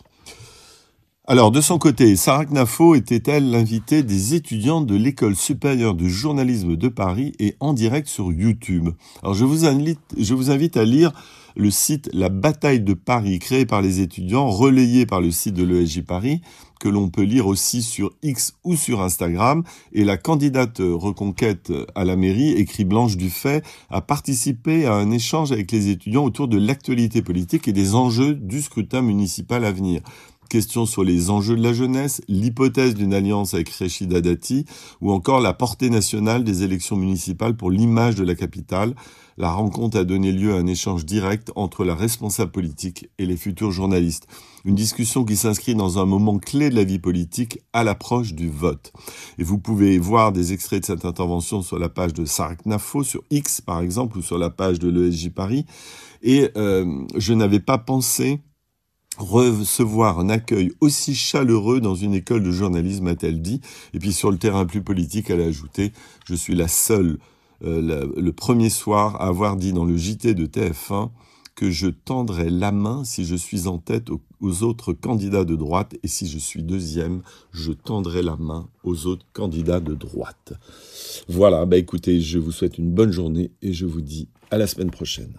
Alors, de son côté, Sarah Knafo était-elle l'invitée des étudiantes de l'École supérieure de journalisme de Paris et en direct sur YouTube. Alors, je vous invite, je vous invite à lire le site La Bataille de Paris, créé par les étudiants, relayé par le site de l'E S J Paris, que l'on peut lire aussi sur X ou sur Instagram. Et la candidate reconquête à la mairie, écrit Blanche Dufay, a participé à un échange avec les étudiants autour de l'actualité politique et des enjeux du scrutin municipal à venir. Question sur les enjeux de la jeunesse, l'hypothèse d'une alliance avec Rachida Dati ou encore la portée nationale des élections municipales pour l'image de la capitale. La rencontre a donné lieu à un échange direct entre la responsable politique et les futurs journalistes. Une discussion qui s'inscrit dans un moment clé de la vie politique à l'approche du vote. Et vous pouvez voir des extraits de cette intervention sur la page de Sarah Knafo, sur X par exemple, ou sur la page de l'E S J Paris. Et euh, je n'avais pas pensé recevoir un accueil aussi chaleureux dans une école de journalisme, a-t-elle dit. Et puis sur le terrain plus politique, elle a ajouté « Je suis la seule, euh, la, le premier soir à avoir dit dans le J T de T F un que je tendrai la main si je suis en tête aux, aux autres candidats de droite et si je suis deuxième, je tendrai la main aux autres candidats de droite. » Voilà, bah écoutez, je vous souhaite une bonne journée et je vous dis à la semaine prochaine.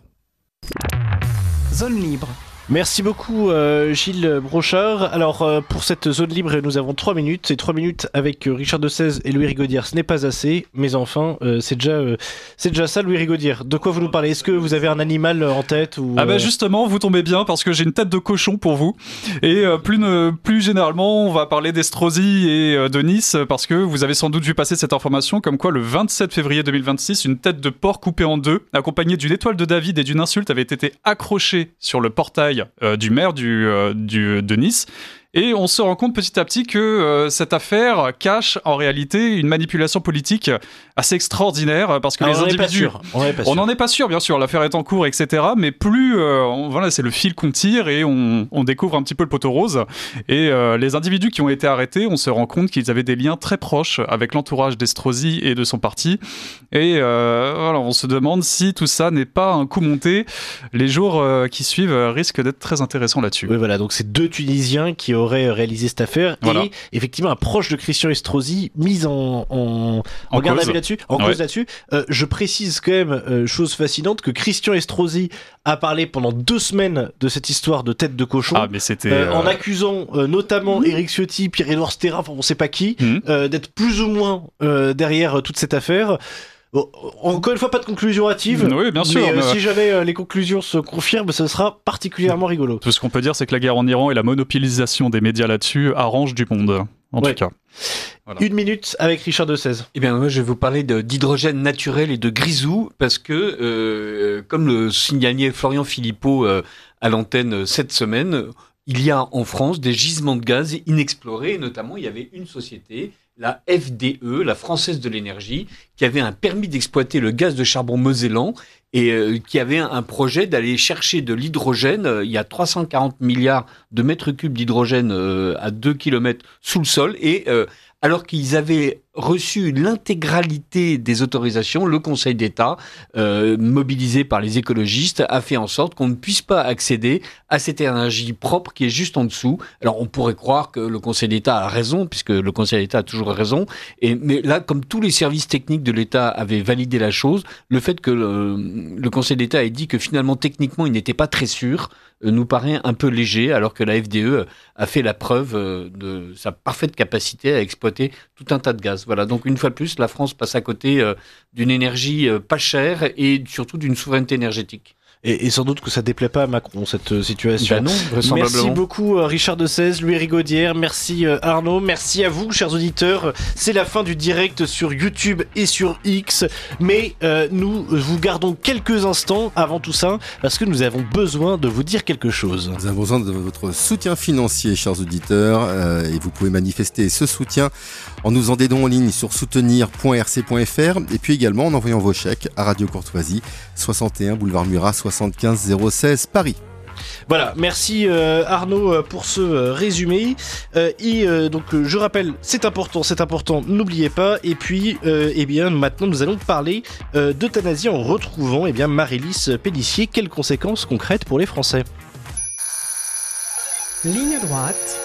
Zone libre. Merci beaucoup euh, Gilles Brochard. Alors euh, pour cette zone libre, nous avons trois minutes. Et trois minutes avec euh, Richard de Sèze et Louis Rigaudière, ce n'est pas assez. Mais enfin, euh, c'est déjà, euh, c'est déjà ça, Louis Rigaudière. De quoi vous nous parlez ? Est-ce que vous avez un animal en tête ou, euh... Ah bah justement, vous tombez bien parce que j'ai une tête de cochon pour vous. Et euh, plus, ne, plus généralement, on va parler d'Estrosi et euh, de Nice parce que vous avez sans doute vu passer cette information comme quoi le vingt-sept février deux mille vingt-six, une tête de porc coupée en deux, accompagnée d'une étoile de David et d'une insulte, avait été accrochée sur le portail Euh, du maire du, euh, du, de Nice. Et on se rend compte petit à petit que euh, cette affaire cache en réalité une manipulation politique assez extraordinaire, parce que Alors, les on individus... On n'en est pas sûr, bien sûr, l'affaire est en cours, et cetera. Mais plus, euh, on, voilà, c'est le fil qu'on tire et on, on découvre un petit peu le poteau rose. Et euh, les individus qui ont été arrêtés, on se rend compte qu'ils avaient des liens très proches avec l'entourage d'Estrosi et de son parti. Et euh, voilà, on se demande si tout ça n'est pas un coup monté. Les jours euh, qui suivent euh, risquent d'être très intéressants là-dessus. Oui, voilà, donc c'est deux Tunisiens qui auraient réalisé cette affaire, voilà. Et effectivement un proche de Christian Estrosi mis en, en, en garde à vue là-dessus, en ouais. cause là-dessus. Euh, je précise quand même, euh, chose fascinante, que Christian Estrosi a parlé pendant deux semaines de cette histoire de tête de cochon, ah, mais c'était, euh, euh... en accusant euh, notamment mmh. Éric Ciotti, Pierre-Édouard Sterra, enfin on sait pas qui, mmh. euh, d'être plus ou moins euh, derrière euh, toute cette affaire. Bon, encore une fois, pas de conclusion hâtive. Oui, bien sûr. Mais, euh, mais... si jamais euh, les conclusions se confirment, ce sera particulièrement rigolo. Tout ce qu'on peut dire, c'est que la guerre en Iran et la monopolisation des médias là-dessus arrangent du monde, en ouais. tout cas. Voilà. Une minute avec Richard de Sèze. Eh bien, moi, je vais vous parler de, d'hydrogène naturel et de grisou, parce que, euh, comme le signalait Florian Philippot euh, à l'antenne cette semaine, il y a en France des gisements de gaz inexplorés, et notamment, il y avait une société, la F D E, la Française de l'énergie, qui avait un permis d'exploiter le gaz de charbon mosellan et euh, qui avait un, un projet d'aller chercher de l'hydrogène. Euh, il y a trois cent quarante milliards de mètres cubes d'hydrogène euh, à deux kilomètres sous le sol. Et euh, alors qu'ils avaient reçu l'intégralité des autorisations, le Conseil d'État, euh, mobilisé par les écologistes, a fait en sorte qu'on ne puisse pas accéder à cette énergie propre qui est juste en dessous. Alors on pourrait croire que le Conseil d'État a raison, puisque le Conseil d'État a toujours raison, et, mais là, comme tous les services techniques de l'État avaient validé la chose, le fait que le, le Conseil d'État ait dit que finalement, techniquement, il n'était pas très sûr, euh, nous paraît un peu léger, alors que la F D E a fait la preuve euh, de sa parfaite capacité à exploiter tout un tas de gaz. Voilà, donc une fois de plus, la France passe à côté euh, d'une énergie euh, pas chère et surtout d'une souveraineté énergétique. Et, et sans doute que ça déplaît pas à Macron, cette euh, situation. Ben non, vraisemblablement. Merci beaucoup euh, Richard de Sèze, Louis Rigaudière, merci euh, Arnaud, merci à vous chers auditeurs. C'est la fin du direct sur YouTube et sur X, mais euh, nous vous gardons quelques instants avant tout ça, parce que nous avons besoin de vous dire quelque chose. Nous avons besoin de votre soutien financier, chers auditeurs, euh, et vous pouvez manifester ce soutien en nous en donnant en ligne sur soutenir point r c point f r, et puis également en envoyant vos chèques à Radio Courtoisie, soixante et un boulevard Murat, soixante-quinze zéro seize Paris. Voilà, merci euh, Arnaud pour ce euh, résumé. Euh, et euh, donc euh, je rappelle, c'est important, c'est important, n'oubliez pas. Et puis, euh, eh bien, maintenant nous allons parler euh, d'euthanasie en retrouvant eh bien Marie-Lise Pélissier. Quelles conséquences concrètes pour les Français ? Ligne droite.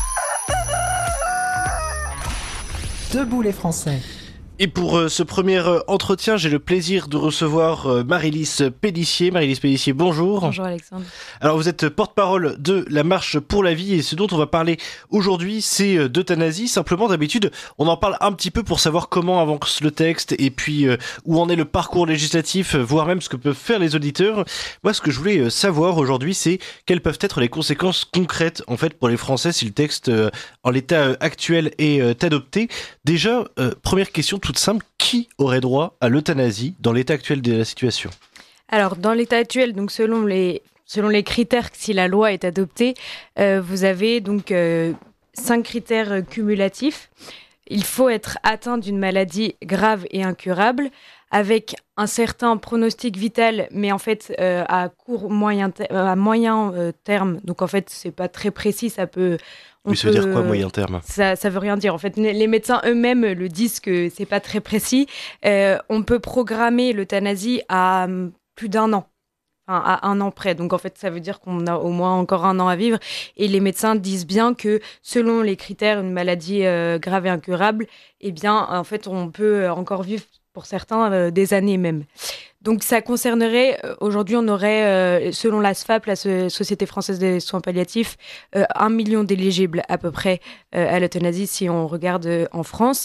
Debout les Français. Et pour euh, ce premier euh, entretien, j'ai le plaisir de recevoir euh, Marie-Lise Pélissier. Marie-Lise Pélissier, bonjour. Bonjour Alexandre. Alors vous êtes porte-parole de la Marche pour la vie et ce dont on va parler aujourd'hui, c'est euh, d'euthanasie. Simplement, d'habitude, on en parle un petit peu pour savoir comment avance le texte et puis euh, où en est le parcours législatif, voire même ce que peuvent faire les auditeurs. Moi, ce que je voulais euh, savoir aujourd'hui, c'est quelles peuvent être les conséquences concrètes en fait pour les Français si le texte euh, en l'état euh, actuel est euh, adopté. Déjà, euh, première question toute simple, qui aurait droit à l'euthanasie dans l'état actuel de la situation ? Alors, dans l'état actuel, donc selon les, selon les critères, si la loi est adoptée, euh, vous avez donc euh, cinq critères euh, cumulatifs. Il faut être atteint d'une maladie grave et incurable, avec un certain pronostic vital, mais en fait euh, à court moyen te- à moyen euh, terme. Donc en fait, c'est pas très précis, ça peut. On oui, ça peut, veut dire quoi, moyen terme ? Ça, ça veut rien dire. En fait, les médecins eux-mêmes le disent que c'est pas très précis. Euh, on peut programmer l'euthanasie à plus d'un an, enfin, à un an près. Donc, en fait, ça veut dire qu'on a au moins encore un an à vivre. Et les médecins disent bien que, selon les critères, une maladie euh, grave et incurable, eh bien, en fait, on peut encore vivre pour certains euh, des années même. Donc, ça concernerait, euh, aujourd'hui, on aurait, euh, selon la S F A P, la Société Française des Soins Palliatifs, euh, un million d'éligibles à peu près euh, à l'euthanasie si on regarde euh, en France.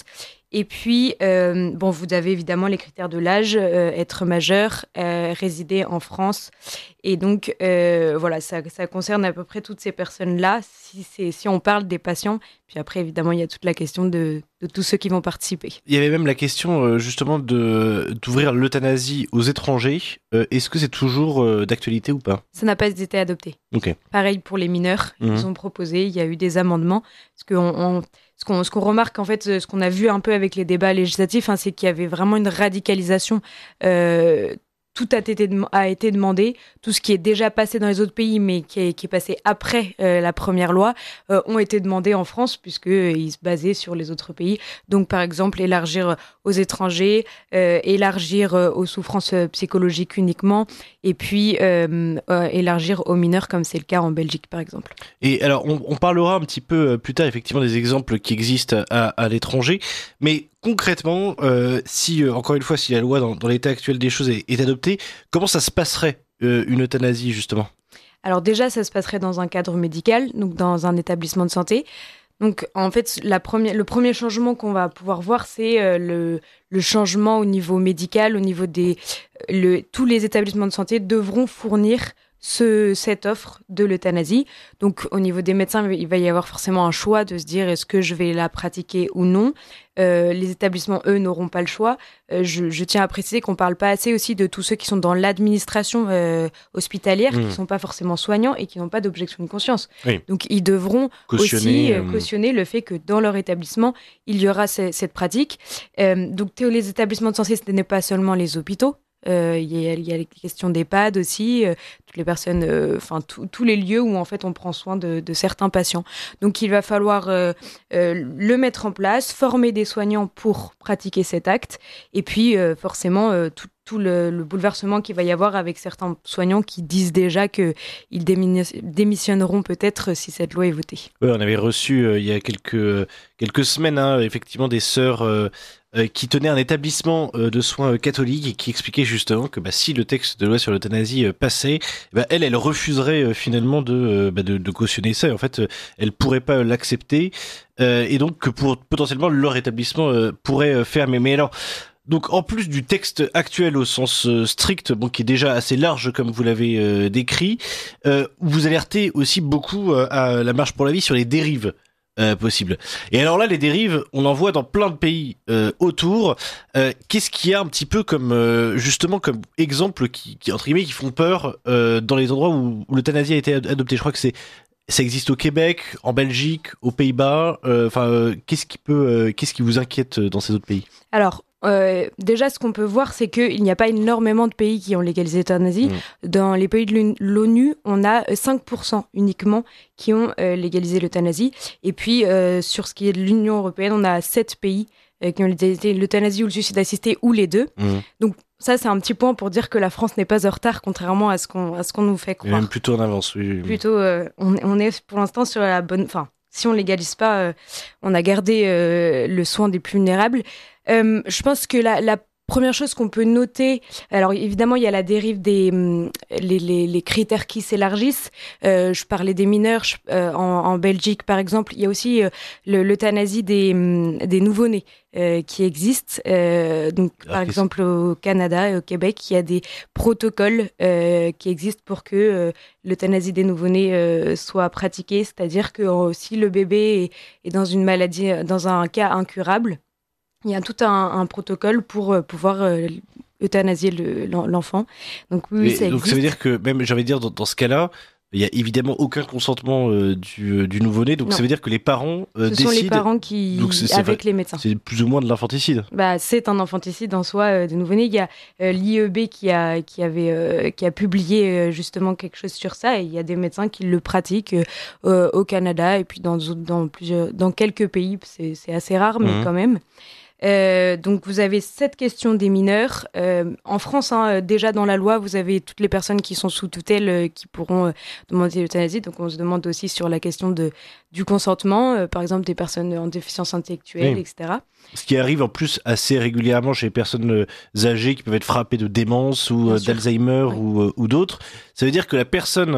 Et puis, euh, bon, vous avez évidemment les critères de l'âge, euh, être majeur, euh, résider en France. Et donc, euh, voilà, ça, ça concerne à peu près toutes ces personnes-là, si, c'est, si on parle des patients. Puis après, évidemment, il y a toute la question de, de tous ceux qui vont participer. Il y avait même la question, euh, justement, de, d'ouvrir l'euthanasie aux étrangers. Euh, est-ce que c'est toujours euh, d'actualité ou pas ? Ça n'a pas été adopté. Ok. Pareil pour les mineurs, Mmh. ils ont proposé, il y a eu des amendements. Parce qu'on, on, ce, qu'on, ce qu'on remarque, en fait, ce qu'on a vu un peu avec les débats législatifs, hein, c'est qu'il y avait vraiment une radicalisation. Euh, tout a été, a été demandé, tout ce qui est déjà passé dans les autres pays, mais qui est, qui est passé après euh, la première loi, euh, ont été demandés en France, puisqu'ils euh, se basaient sur les autres pays. Donc, par exemple, élargir aux étrangers, euh, élargir euh, aux souffrances psychologiques uniquement, et puis euh, euh, élargir aux mineurs, comme c'est le cas en Belgique, par exemple. Et alors, on, on parlera un petit peu plus tard, effectivement, des exemples qui existent à, à l'étranger, mais concrètement, euh, si, euh, encore une fois, si la loi dans, dans l'état actuel des choses est, est adoptée, comment ça se passerait, euh, une euthanasie, justement ? Alors déjà, ça se passerait dans un cadre médical, donc dans un établissement de santé. Donc, en fait, la première, le premier changement qu'on va pouvoir voir, c'est euh, le, le changement au niveau médical, au niveau des... Le, tous les établissements de santé devront fournir ce, cette offre de l'euthanasie. Donc, au niveau des médecins, il va y avoir forcément un choix de se dire est-ce que je vais la pratiquer ou non. Euh, les établissements, eux, n'auront pas le choix. Euh, je, je tiens à préciser qu'on ne parle pas assez aussi de tous ceux qui sont dans l'administration euh, hospitalière, mmh. qui ne sont pas forcément soignants et qui n'ont pas d'objection de conscience. Oui. Donc, ils devront cautionner, aussi euh, cautionner le fait que dans leur établissement, il y aura c- cette pratique. Euh, donc, les établissements de santé, ce n'est pas seulement les hôpitaux. Euh, il y a, il y a les questions d'EHPAD aussi, euh, toutes les personnes, enfin euh, tous les lieux où en fait on prend soin de, de certains patients. Donc il va falloir euh, euh, le mettre en place, former des soignants pour pratiquer cet acte, et puis euh, forcément euh, tout, tout le, le bouleversement qu'il va y avoir avec certains soignants qui disent déjà qu'ils démissionneront peut-être si cette loi est votée. Ouais, on avait reçu euh, il y a quelques quelques semaines, hein, effectivement, des sœurs. Euh Euh, qui tenait un établissement euh, de soins euh, catholiques et qui expliquait justement que bah, si le texte de loi sur l'euthanasie euh, passait, bah, elle, elle refuserait euh, finalement de, euh, bah, de, de cautionner ça. Et en fait, euh, elle pourrait pas l'accepter euh, et donc que pour potentiellement leur établissement euh, pourrait euh, fermer. Mais alors, donc en plus du texte actuel au sens euh, strict, bon, qui est déjà assez large comme vous l'avez euh, décrit, euh, vous alertez aussi beaucoup euh, à la Marche pour la vie sur les dérives. Euh, possible. Et alors là, les dérives, on en voit dans plein de pays euh, autour. Euh, qu'est-ce qu'il y a un petit peu comme euh, justement comme exemple qui, qui entre guillemets qui font peur euh, dans les endroits où, où l'euthanasie a été adoptée? Je crois que c'est ça existe au Québec, en Belgique, aux Pays-Bas. Enfin, euh, euh, qu'est-ce qui peut, euh, qu'est-ce qui vous inquiète dans ces autres pays? Alors. Euh, déjà, ce qu'on peut voir, c'est qu'il n'y a pas énormément de pays qui ont légalisé l'euthanasie. Mmh. Dans les pays de l'ONU, on a cinq pour cent uniquement qui ont euh, légalisé l'euthanasie. Et puis, euh, sur ce qui est de l'Union européenne, on a sept pays euh, qui ont légalisé l'euthanasie ou le suicide assisté, ou les deux. Mmh. Donc, ça, c'est un petit point pour dire que la France n'est pas en retard, contrairement à ce qu'on, à ce qu'on nous fait croire. Et même plutôt en avance, oui. Plutôt, euh, on, on est pour l'instant sur la bonne... Enfin, si on légalise pas, euh, on a gardé euh, le soin des plus vulnérables. Euh, je pense que la, la première chose qu'on peut noter, alors évidemment il y a la dérive des les, les, les critères qui s'élargissent. Euh, je parlais des mineurs je, euh, en, en Belgique par exemple. Il y a aussi euh, le, l'euthanasie des des nouveau-nés euh, qui existe. Euh, donc alors, par exemple au Canada et au Québec, il y a des protocoles euh, qui existent pour que euh, l'euthanasie des nouveau-nés euh, soit pratiquée, c'est-à-dire que euh, si le bébé est, est dans une maladie, dans un cas incurable, il y a tout un, un protocole pour euh, pouvoir euh, euthanasier le, l'enfant. Donc oui, Mais, ça existe. Donc ça veut dire que même, j'ai envie de dire, dans, dans ce cas-là, il y a évidemment aucun consentement euh, du, du nouveau-né. Donc non. Ça veut dire que les parents euh, Ce décident. Ce sont les parents qui, donc c'est, c'est avec vrai, les médecins. C'est plus ou moins de l'infanticide. Bah, c'est un infanticide en soi euh, de nouveau-né. Il y a euh, l'I E B qui a qui avait euh, qui a publié euh, justement quelque chose sur ça. Et il y a des médecins qui le pratiquent euh, au Canada et puis dans dans plusieurs dans quelques pays. C'est c'est assez rare, mais mmh. quand même. Euh, donc vous avez cette question des mineurs. Euh, en France, hein, déjà dans la loi, vous avez toutes les personnes qui sont sous tutelle euh, qui pourront euh, demander l'euthanasie. Donc on se demande aussi sur la question de, du consentement, euh, par exemple des personnes en déficience intellectuelle, oui. et cetera. Ce qui arrive en plus assez régulièrement chez les personnes âgées qui peuvent être frappées de démence ou euh, d'Alzheimer oui. ou, euh, ou d'autres. Ça veut dire que la personne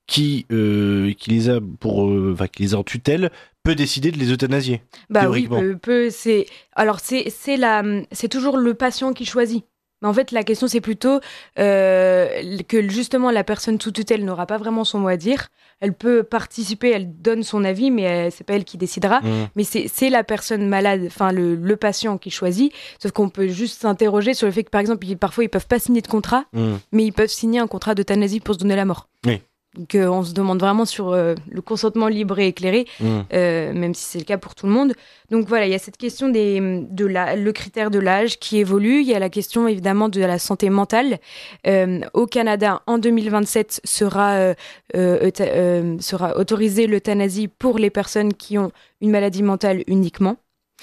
qui, euh, qui les a pour, euh, enfin, qui les a en tutelle peut décider de les euthanasier. Bah oui, théoriquement. peut, peut, c'est alors c'est c'est la c'est toujours le patient qui choisit. Mais en fait, la question, c'est plutôt euh, que justement, la personne sous tutelle n'aura pas vraiment son mot à dire. Elle peut participer, elle donne son avis, mais euh, c'est pas elle qui décidera. Mmh. Mais c'est, c'est la personne malade, enfin le, le patient qui choisit. Sauf qu'on peut juste s'interroger sur le fait que, par exemple, ils, parfois, ils peuvent pas signer de contrat, mmh. mais ils peuvent signer un contrat d'euthanasie pour se donner la mort. Oui. Donc, euh, on se demande vraiment sur euh, le consentement libre et éclairé, mmh. euh, même si c'est le cas pour tout le monde. Donc voilà, il y a cette question des, de la, le critère de l'âge qui évolue. Il y a la question évidemment de la santé mentale. Euh, au Canada, en deux mille vingt-sept, sera, euh, euh, euh, sera autorisée l'euthanasie pour les personnes qui ont une maladie mentale uniquement.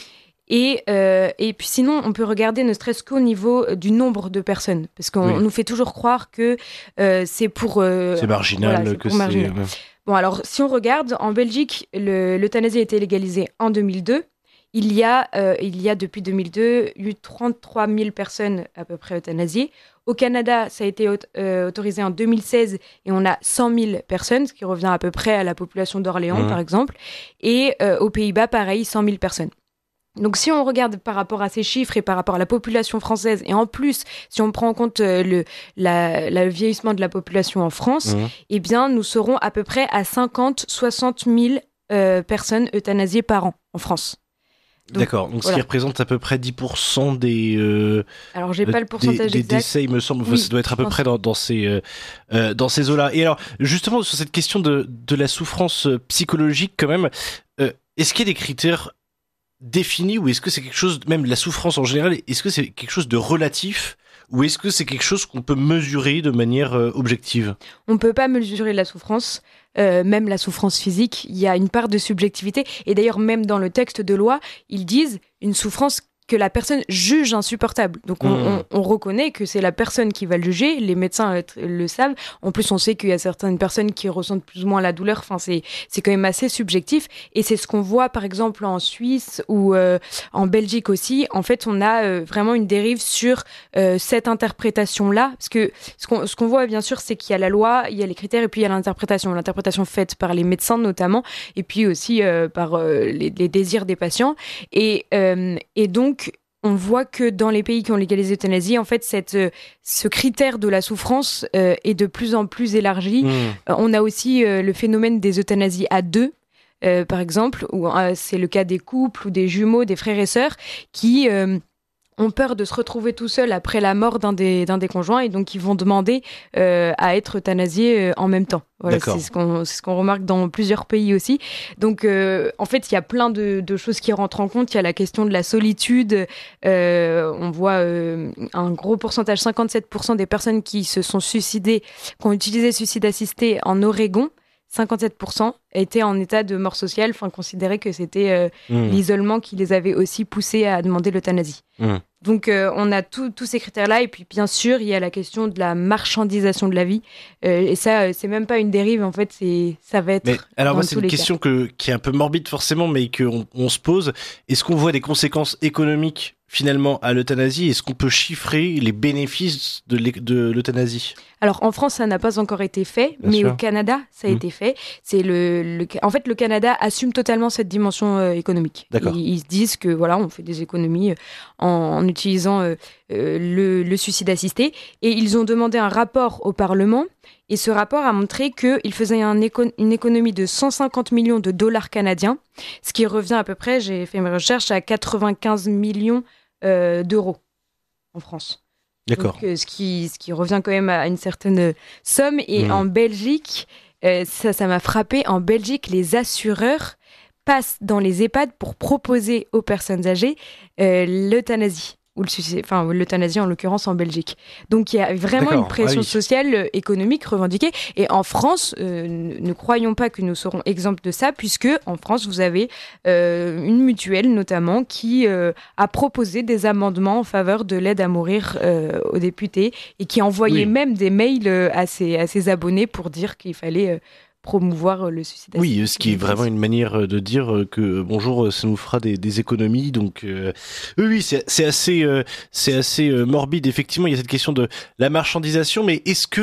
Et, euh, et puis sinon, on peut regarder ne serait-ce qu'au niveau du nombre de personnes. Parce qu'on oui. nous fait toujours croire que euh, c'est pour... Euh, c'est marginal. Voilà, c'est que pour marginal. c'est... Bon, alors, si on regarde, en Belgique, le, l'euthanasie a été légalisée en deux mille deux. Il y a, euh, il y a depuis deux mille deux, eu trente-trois mille personnes à peu près euthanasiées. Au Canada, ça a été euh, autorisé en deux mille seize et on a cent mille personnes, ce qui revient à peu près à la population d'Orléans, mmh. par exemple. Et euh, aux Pays-Bas, pareil, cent mille personnes. Donc si on regarde par rapport à ces chiffres et par rapport à la population française, et en plus, si on prend en compte euh, le, la, la, le vieillissement de la population en France, mmh. eh bien, nous serons à peu près à cinquante à soixante mille euh, personnes euthanasiées par an en France. Donc, D'accord, donc voilà. Ce qui représente à peu près dix pour cent des... Euh, alors, j'ai pas le pourcentage des, exact. Des décès, il me semble, oui, ça doit être à peu près dans, dans ces, euh, euh, dans ces eaux-là. Et alors, justement, sur cette question de, de la souffrance psychologique, quand même, euh, est-ce qu'il y a des critères défini ou est-ce que c'est quelque chose, même la souffrance en général, est-ce que c'est quelque chose de relatif ou est-ce que c'est quelque chose qu'on peut mesurer de manière euh, objective ? On ne peut pas mesurer la souffrance, euh, même la souffrance physique, il y a une part de subjectivité et d'ailleurs même dans le texte de loi, ils disent une souffrance que la personne juge insupportable. Donc on, mmh. on, on reconnaît que c'est la personne qui va le juger, les médecins euh, le savent. En plus, on sait qu'il y a certaines personnes qui ressentent plus ou moins la douleur. Enfin, c'est, c'est quand même assez subjectif. Et c'est ce qu'on voit, par exemple, en Suisse ou euh, en Belgique aussi. En fait, on a euh, vraiment une dérive sur euh, cette interprétation-là. Parce que ce qu'on, ce qu'on voit, bien sûr, c'est qu'il y a la loi, il y a les critères et puis il y a l'interprétation. L'interprétation faite par les médecins, notamment, et puis aussi euh, par euh, les, les désirs des patients. Et, euh, et donc, on voit que dans les pays qui ont légalisé l'euthanasie, en fait, cette, ce critère de la souffrance euh, est de plus en plus élargi. Mmh. Euh, on a aussi euh, le phénomène des euthanasies à deux, euh, par exemple, où euh, c'est le cas des couples ou des jumeaux, des frères et sœurs, qui euh, ont peur de se retrouver tout seuls après la mort d'un des, d'un des conjoints et donc ils vont demander euh, à être euthanasiés euh, en même temps. Voilà, c'est ce qu'on, c'est ce qu'on remarque dans plusieurs pays aussi. Donc, euh, en fait, il y a plein de, de choses qui rentrent en compte. Il y a la question de la solitude. Euh, on voit euh, un gros pourcentage, cinquante-sept pour cent des personnes qui se sont suicidées, qui ont utilisé le suicide assisté en Oregon. cinquante-sept pour cent étaient en état de mort sociale, enfin considéraient que c'était euh, mmh. l'isolement qui les avait aussi poussés à demander l'euthanasie. Mmh. Donc euh, on a tous ces critères-là, et puis bien sûr il y a la question de la marchandisation de la vie, euh, et ça c'est même pas une dérive en fait, c'est ça va être. Mais alors moi c'est une question que, qui est un peu morbide forcément, mais qu'on on se pose. Est-ce qu'on voit des conséquences économiques finalement à l'euthanasie? Est-ce qu'on peut chiffrer les bénéfices de, de l'euthanasie? Alors en France ça n'a pas encore été fait, bien mais sûr. Au Canada ça a mmh. été fait. C'est le, le en fait le Canada assume totalement cette dimension euh, économique. D'accord. Ils, ils se disent que voilà on fait des économies en, en utilisant euh, euh, le, le suicide assisté, et ils ont demandé un rapport au Parlement. Et ce rapport a montré qu'il faisait un éco- une économie de cent cinquante millions de dollars canadiens, ce qui revient à peu près, j'ai fait mes recherches, à quatre-vingt-quinze millions euh, d'euros en France. D'accord. Donc, euh, ce, qui, ce qui revient quand même à une certaine somme. Et mmh. en Belgique, euh, ça, ça m'a frappé, en Belgique, les assureurs passent dans les EHPAD pour proposer aux personnes âgées euh, l'euthanasie. Ou le suicide, enfin l'euthanasie en l'occurrence en Belgique. Donc il y a vraiment D'accord. une pression ah oui. sociale, euh, économique revendiquée. Et en France, euh, ne, ne croyons pas que nous serons exempts de ça, puisque en France vous avez euh, une mutuelle notamment qui euh, a proposé des amendements en faveur de l'aide à mourir euh, aux députés et qui envoyait oui. même des mails euh, à ses à ses abonnés pour dire qu'il fallait euh, promouvoir le suicide assisté. Oui, ce qui est vraiment une manière de dire que bonjour, ça nous fera des, des économies. Donc euh, oui, c'est, c'est assez, euh, c'est assez euh, morbide. Effectivement, il y a cette question de la marchandisation. Mais est-ce que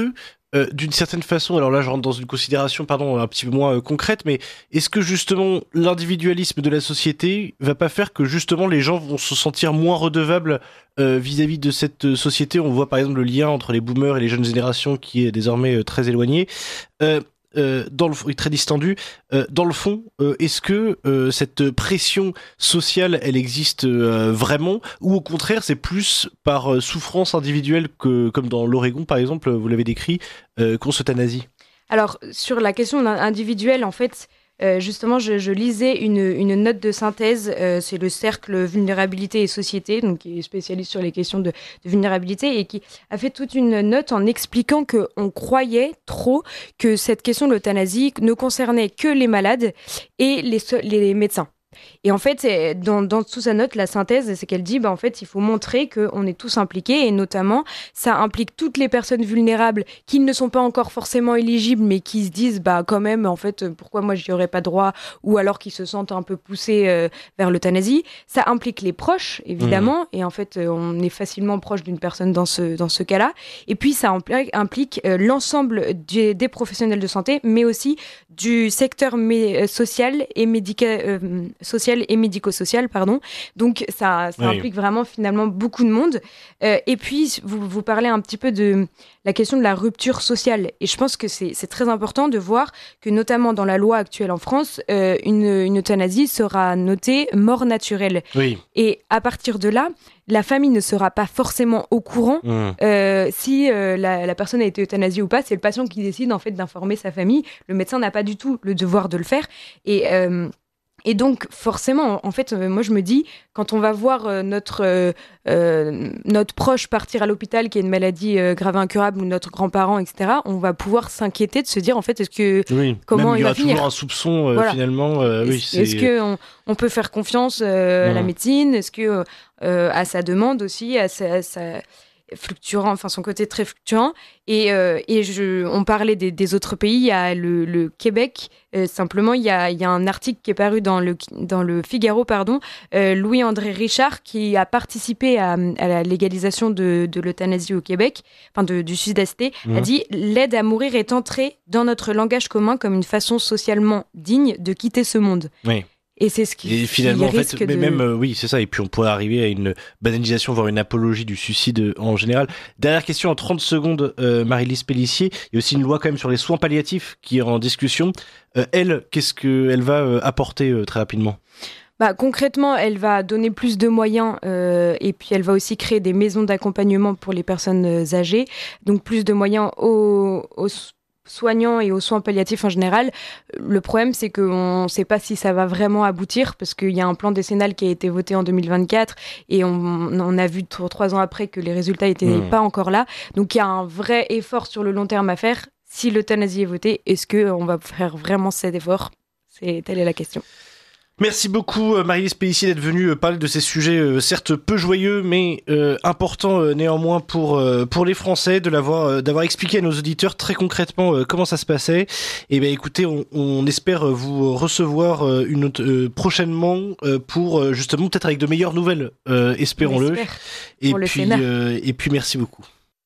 euh, d'une certaine façon, alors là je rentre dans une considération pardon, un petit peu moins euh, concrète, mais est-ce que justement l'individualisme de la société va pas faire que justement les gens vont se sentir moins redevables euh, vis-à-vis de cette société? On voit par exemple le lien entre les boomers et les jeunes générations qui est désormais euh, très éloigné. Euh, Euh, dans le fond, très distendu. Euh, dans le fond, euh, est-ce que euh, cette pression sociale, elle existe euh, vraiment, ou au contraire, c'est plus par euh, souffrance individuelle que, comme dans l'Oregon par exemple, vous l'avez décrit, euh, qu'on s'euthanasie? Alors sur la question individuelle, en fait. Euh, justement, je, je lisais une, une note de synthèse, euh, c'est le cercle Vulnérabilité et Société, donc qui est spécialiste sur les questions de, de vulnérabilité et qui a fait toute une note en expliquant qu'on croyait trop que cette question de l'euthanasie ne concernait que les malades et les, les médecins. Et en fait, dans, dans sous sa note, la synthèse, c'est qu'elle dit, bah, en fait, il faut montrer qu'on est tous impliqués, et notamment, ça implique toutes les personnes vulnérables qui ne sont pas encore forcément éligibles, mais qui se disent, bah, quand même, en fait, pourquoi moi, j'y aurais pas droit, ou alors qui se sentent un peu poussés euh, vers l'euthanasie. Ça implique les proches, évidemment, mmh. et en fait, on est facilement proche d'une personne dans ce, dans ce cas-là. Et puis, ça implique, implique euh, l'ensemble des, des professionnels de santé, mais aussi du secteur mé- social et médical, euh, social et médico-social, pardon. Donc, ça, ça oui. implique vraiment, finalement, beaucoup de monde. Euh, et puis, vous, vous parlez un petit peu de la question de la rupture sociale. Et je pense que c'est, c'est très important de voir que, notamment dans la loi actuelle en France, euh, une, une euthanasie sera notée mort naturelle. Oui. Et à partir de là, la famille ne sera pas forcément au courant mmh. euh, si euh, la, la personne a été euthanasiée ou pas. C'est le patient qui décide, en fait, d'informer sa famille. Le médecin n'a pas du tout le devoir de le faire. Et... Euh, Et donc, forcément, en fait, euh, moi, je me dis, quand on va voir euh, notre, euh, euh, notre proche partir à l'hôpital qui a une maladie euh, grave et incurable, ou notre grand-parent, et cetera, on va pouvoir s'inquiéter de se dire, en fait, est-ce que... Oui, comment même il, il y va aura finir toujours un soupçon, euh, voilà. finalement. Euh, est-ce, oui, c'est... est-ce qu'on on peut faire confiance euh, mmh. à la médecine? Est-ce que, euh, à sa demande aussi, à sa... À sa fluctuant, enfin son côté très fluctuant. Et, euh, et je, on parlait des, des autres pays, il y a le, le Québec, euh, simplement, il y a, il y a un article qui est paru dans le, dans le Figaro, pardon, euh, Louis-André Richard, qui a participé à, à la légalisation de, de l'euthanasie au Québec, enfin de, du Sud-Est, mmh. a dit « L'aide à mourir est entrée dans notre langage commun comme une façon socialement digne de quitter ce monde. » Oui. Et c'est ce qui, et finalement, qui risque en fait, de... mais même, euh, oui, c'est ça. Et puis, on pourrait arriver à une banalisation, voire une apologie du suicide en général. Dernière question en trente secondes, euh, Marie-Lise Pellissier. Il y a aussi une loi quand même sur les soins palliatifs qui est en discussion. Euh, elle, qu'est-ce qu'elle va euh, apporter euh, très rapidement? Bah, concrètement, elle va donner plus de moyens euh, et puis elle va aussi créer des maisons d'accompagnement pour les personnes âgées. Donc, plus de moyens aux... aux soignants et aux soins palliatifs en général. Le problème, c'est qu'on ne sait pas si ça va vraiment aboutir parce qu'il y a un plan décennal qui a été voté en deux mille vingt-quatre et on, on a vu trois ans après que les résultats n'étaient mmh. pas encore là. Donc, il y a un vrai effort sur le long terme à faire. Si l'euthanasie est votée, est-ce qu'on va faire vraiment cet effort? C'est, telle est la question. Merci beaucoup Marie-Lise Pellissier d'être venue parler de ces sujets euh, certes peu joyeux mais euh, importants euh, néanmoins pour euh, pour les Français, de l'avoir euh, d'avoir expliqué à nos auditeurs très concrètement euh, comment ça se passait. Et ben écoutez, on, on espère vous recevoir euh, une autre, euh, prochainement euh, pour euh, justement peut-être avec de meilleures nouvelles, euh, espérons-le. Et puis euh, et puis merci beaucoup.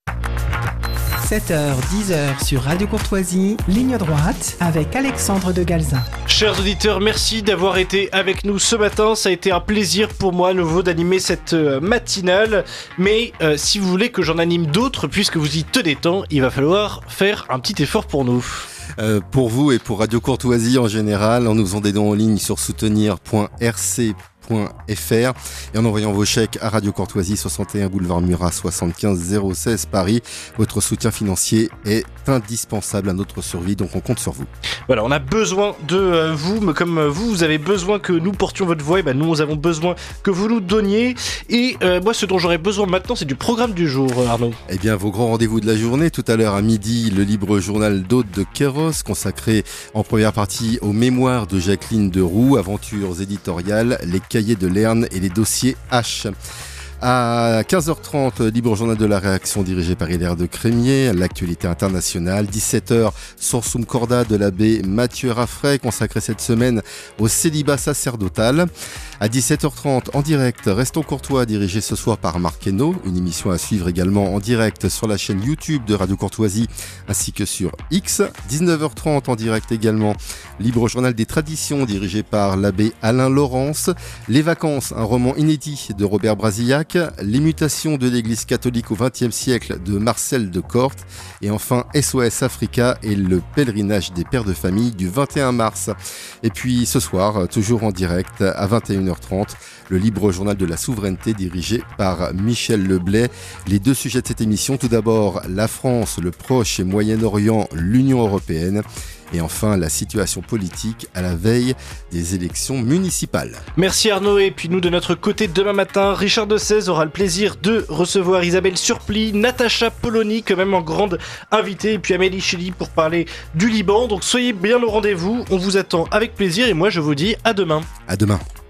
sept heures dix heures sur Radio Courtoisie, ligne droite avec Alexandre de Galzin. Chers auditeurs, merci d'avoir été avec nous ce matin. Ça a été un plaisir pour moi à nouveau d'animer cette euh, matinale. Mais euh, si vous voulez que j'en anime d'autres, puisque vous y tenez tant, il va falloir faire un petit effort pour nous. Euh, pour vous et pour Radio Courtoisie en général, en nous faisant des dons en ligne sur soutenir point r c point f r et en envoyant vos chèques à Radio Courtoisie, soixante et un boulevard Murat, soixante-quinze zéro seize Paris. Votre soutien financier est indispensable à notre survie, donc on compte sur vous. Voilà, on a besoin de euh, vous, mais comme euh, vous, vous avez besoin que nous portions votre voix, et ben nous, nous avons besoin que vous nous donniez. Et euh, moi, ce dont j'aurais besoin maintenant, c'est du programme du jour, Arnaud. Eh bien, vos grands rendez-vous de la journée. Tout à l'heure à midi, le libre journal d'Aude de Kéros, consacré en première partie aux mémoires de Jacqueline de Roux, aventures éditoriales, les cahiers de Lerne et les dossiers H. À quinze heures trente, libre journal de la réaction dirigé par Hilaire de Crémier, l'actualité internationale. dix-sept heures, Sursum Corda de l'abbé Mathieu Raffray, consacré cette semaine au célibat sacerdotal. À dix-sept heures trente, en direct, Restons Courtois, dirigé ce soir par Marc Hainaut. Une émission à suivre également en direct sur la chaîne YouTube de Radio Courtoisie ainsi que sur X. dix-neuf heures trente, en direct également, libre journal des traditions dirigé par l'abbé Alain Laurence. Les vacances, un roman inédit de Robert Brasillac. Les mutations de l'église catholique au vingtième siècle de Marcel de Corte. Et enfin, S O S Africa et le pèlerinage des pères de famille du vingt et un mars. Et puis ce soir, toujours en direct à vingt et une heures trente, le libre journal de la souveraineté dirigé par Michel Leblay. Les deux sujets de cette émission, tout d'abord la France, le Proche et Moyen-Orient, l'Union européenne. Et enfin, la situation politique à la veille des élections municipales. Merci Arnaud. Et puis nous, de notre côté, demain matin, Richard de Sèze aura le plaisir de recevoir Isabelle Surplis, Natacha Polony, quand même en grande invitée, et puis Amélie Chili pour parler du Liban. Donc soyez bien au rendez-vous. On vous attend avec plaisir et moi, je vous dis à demain. À demain.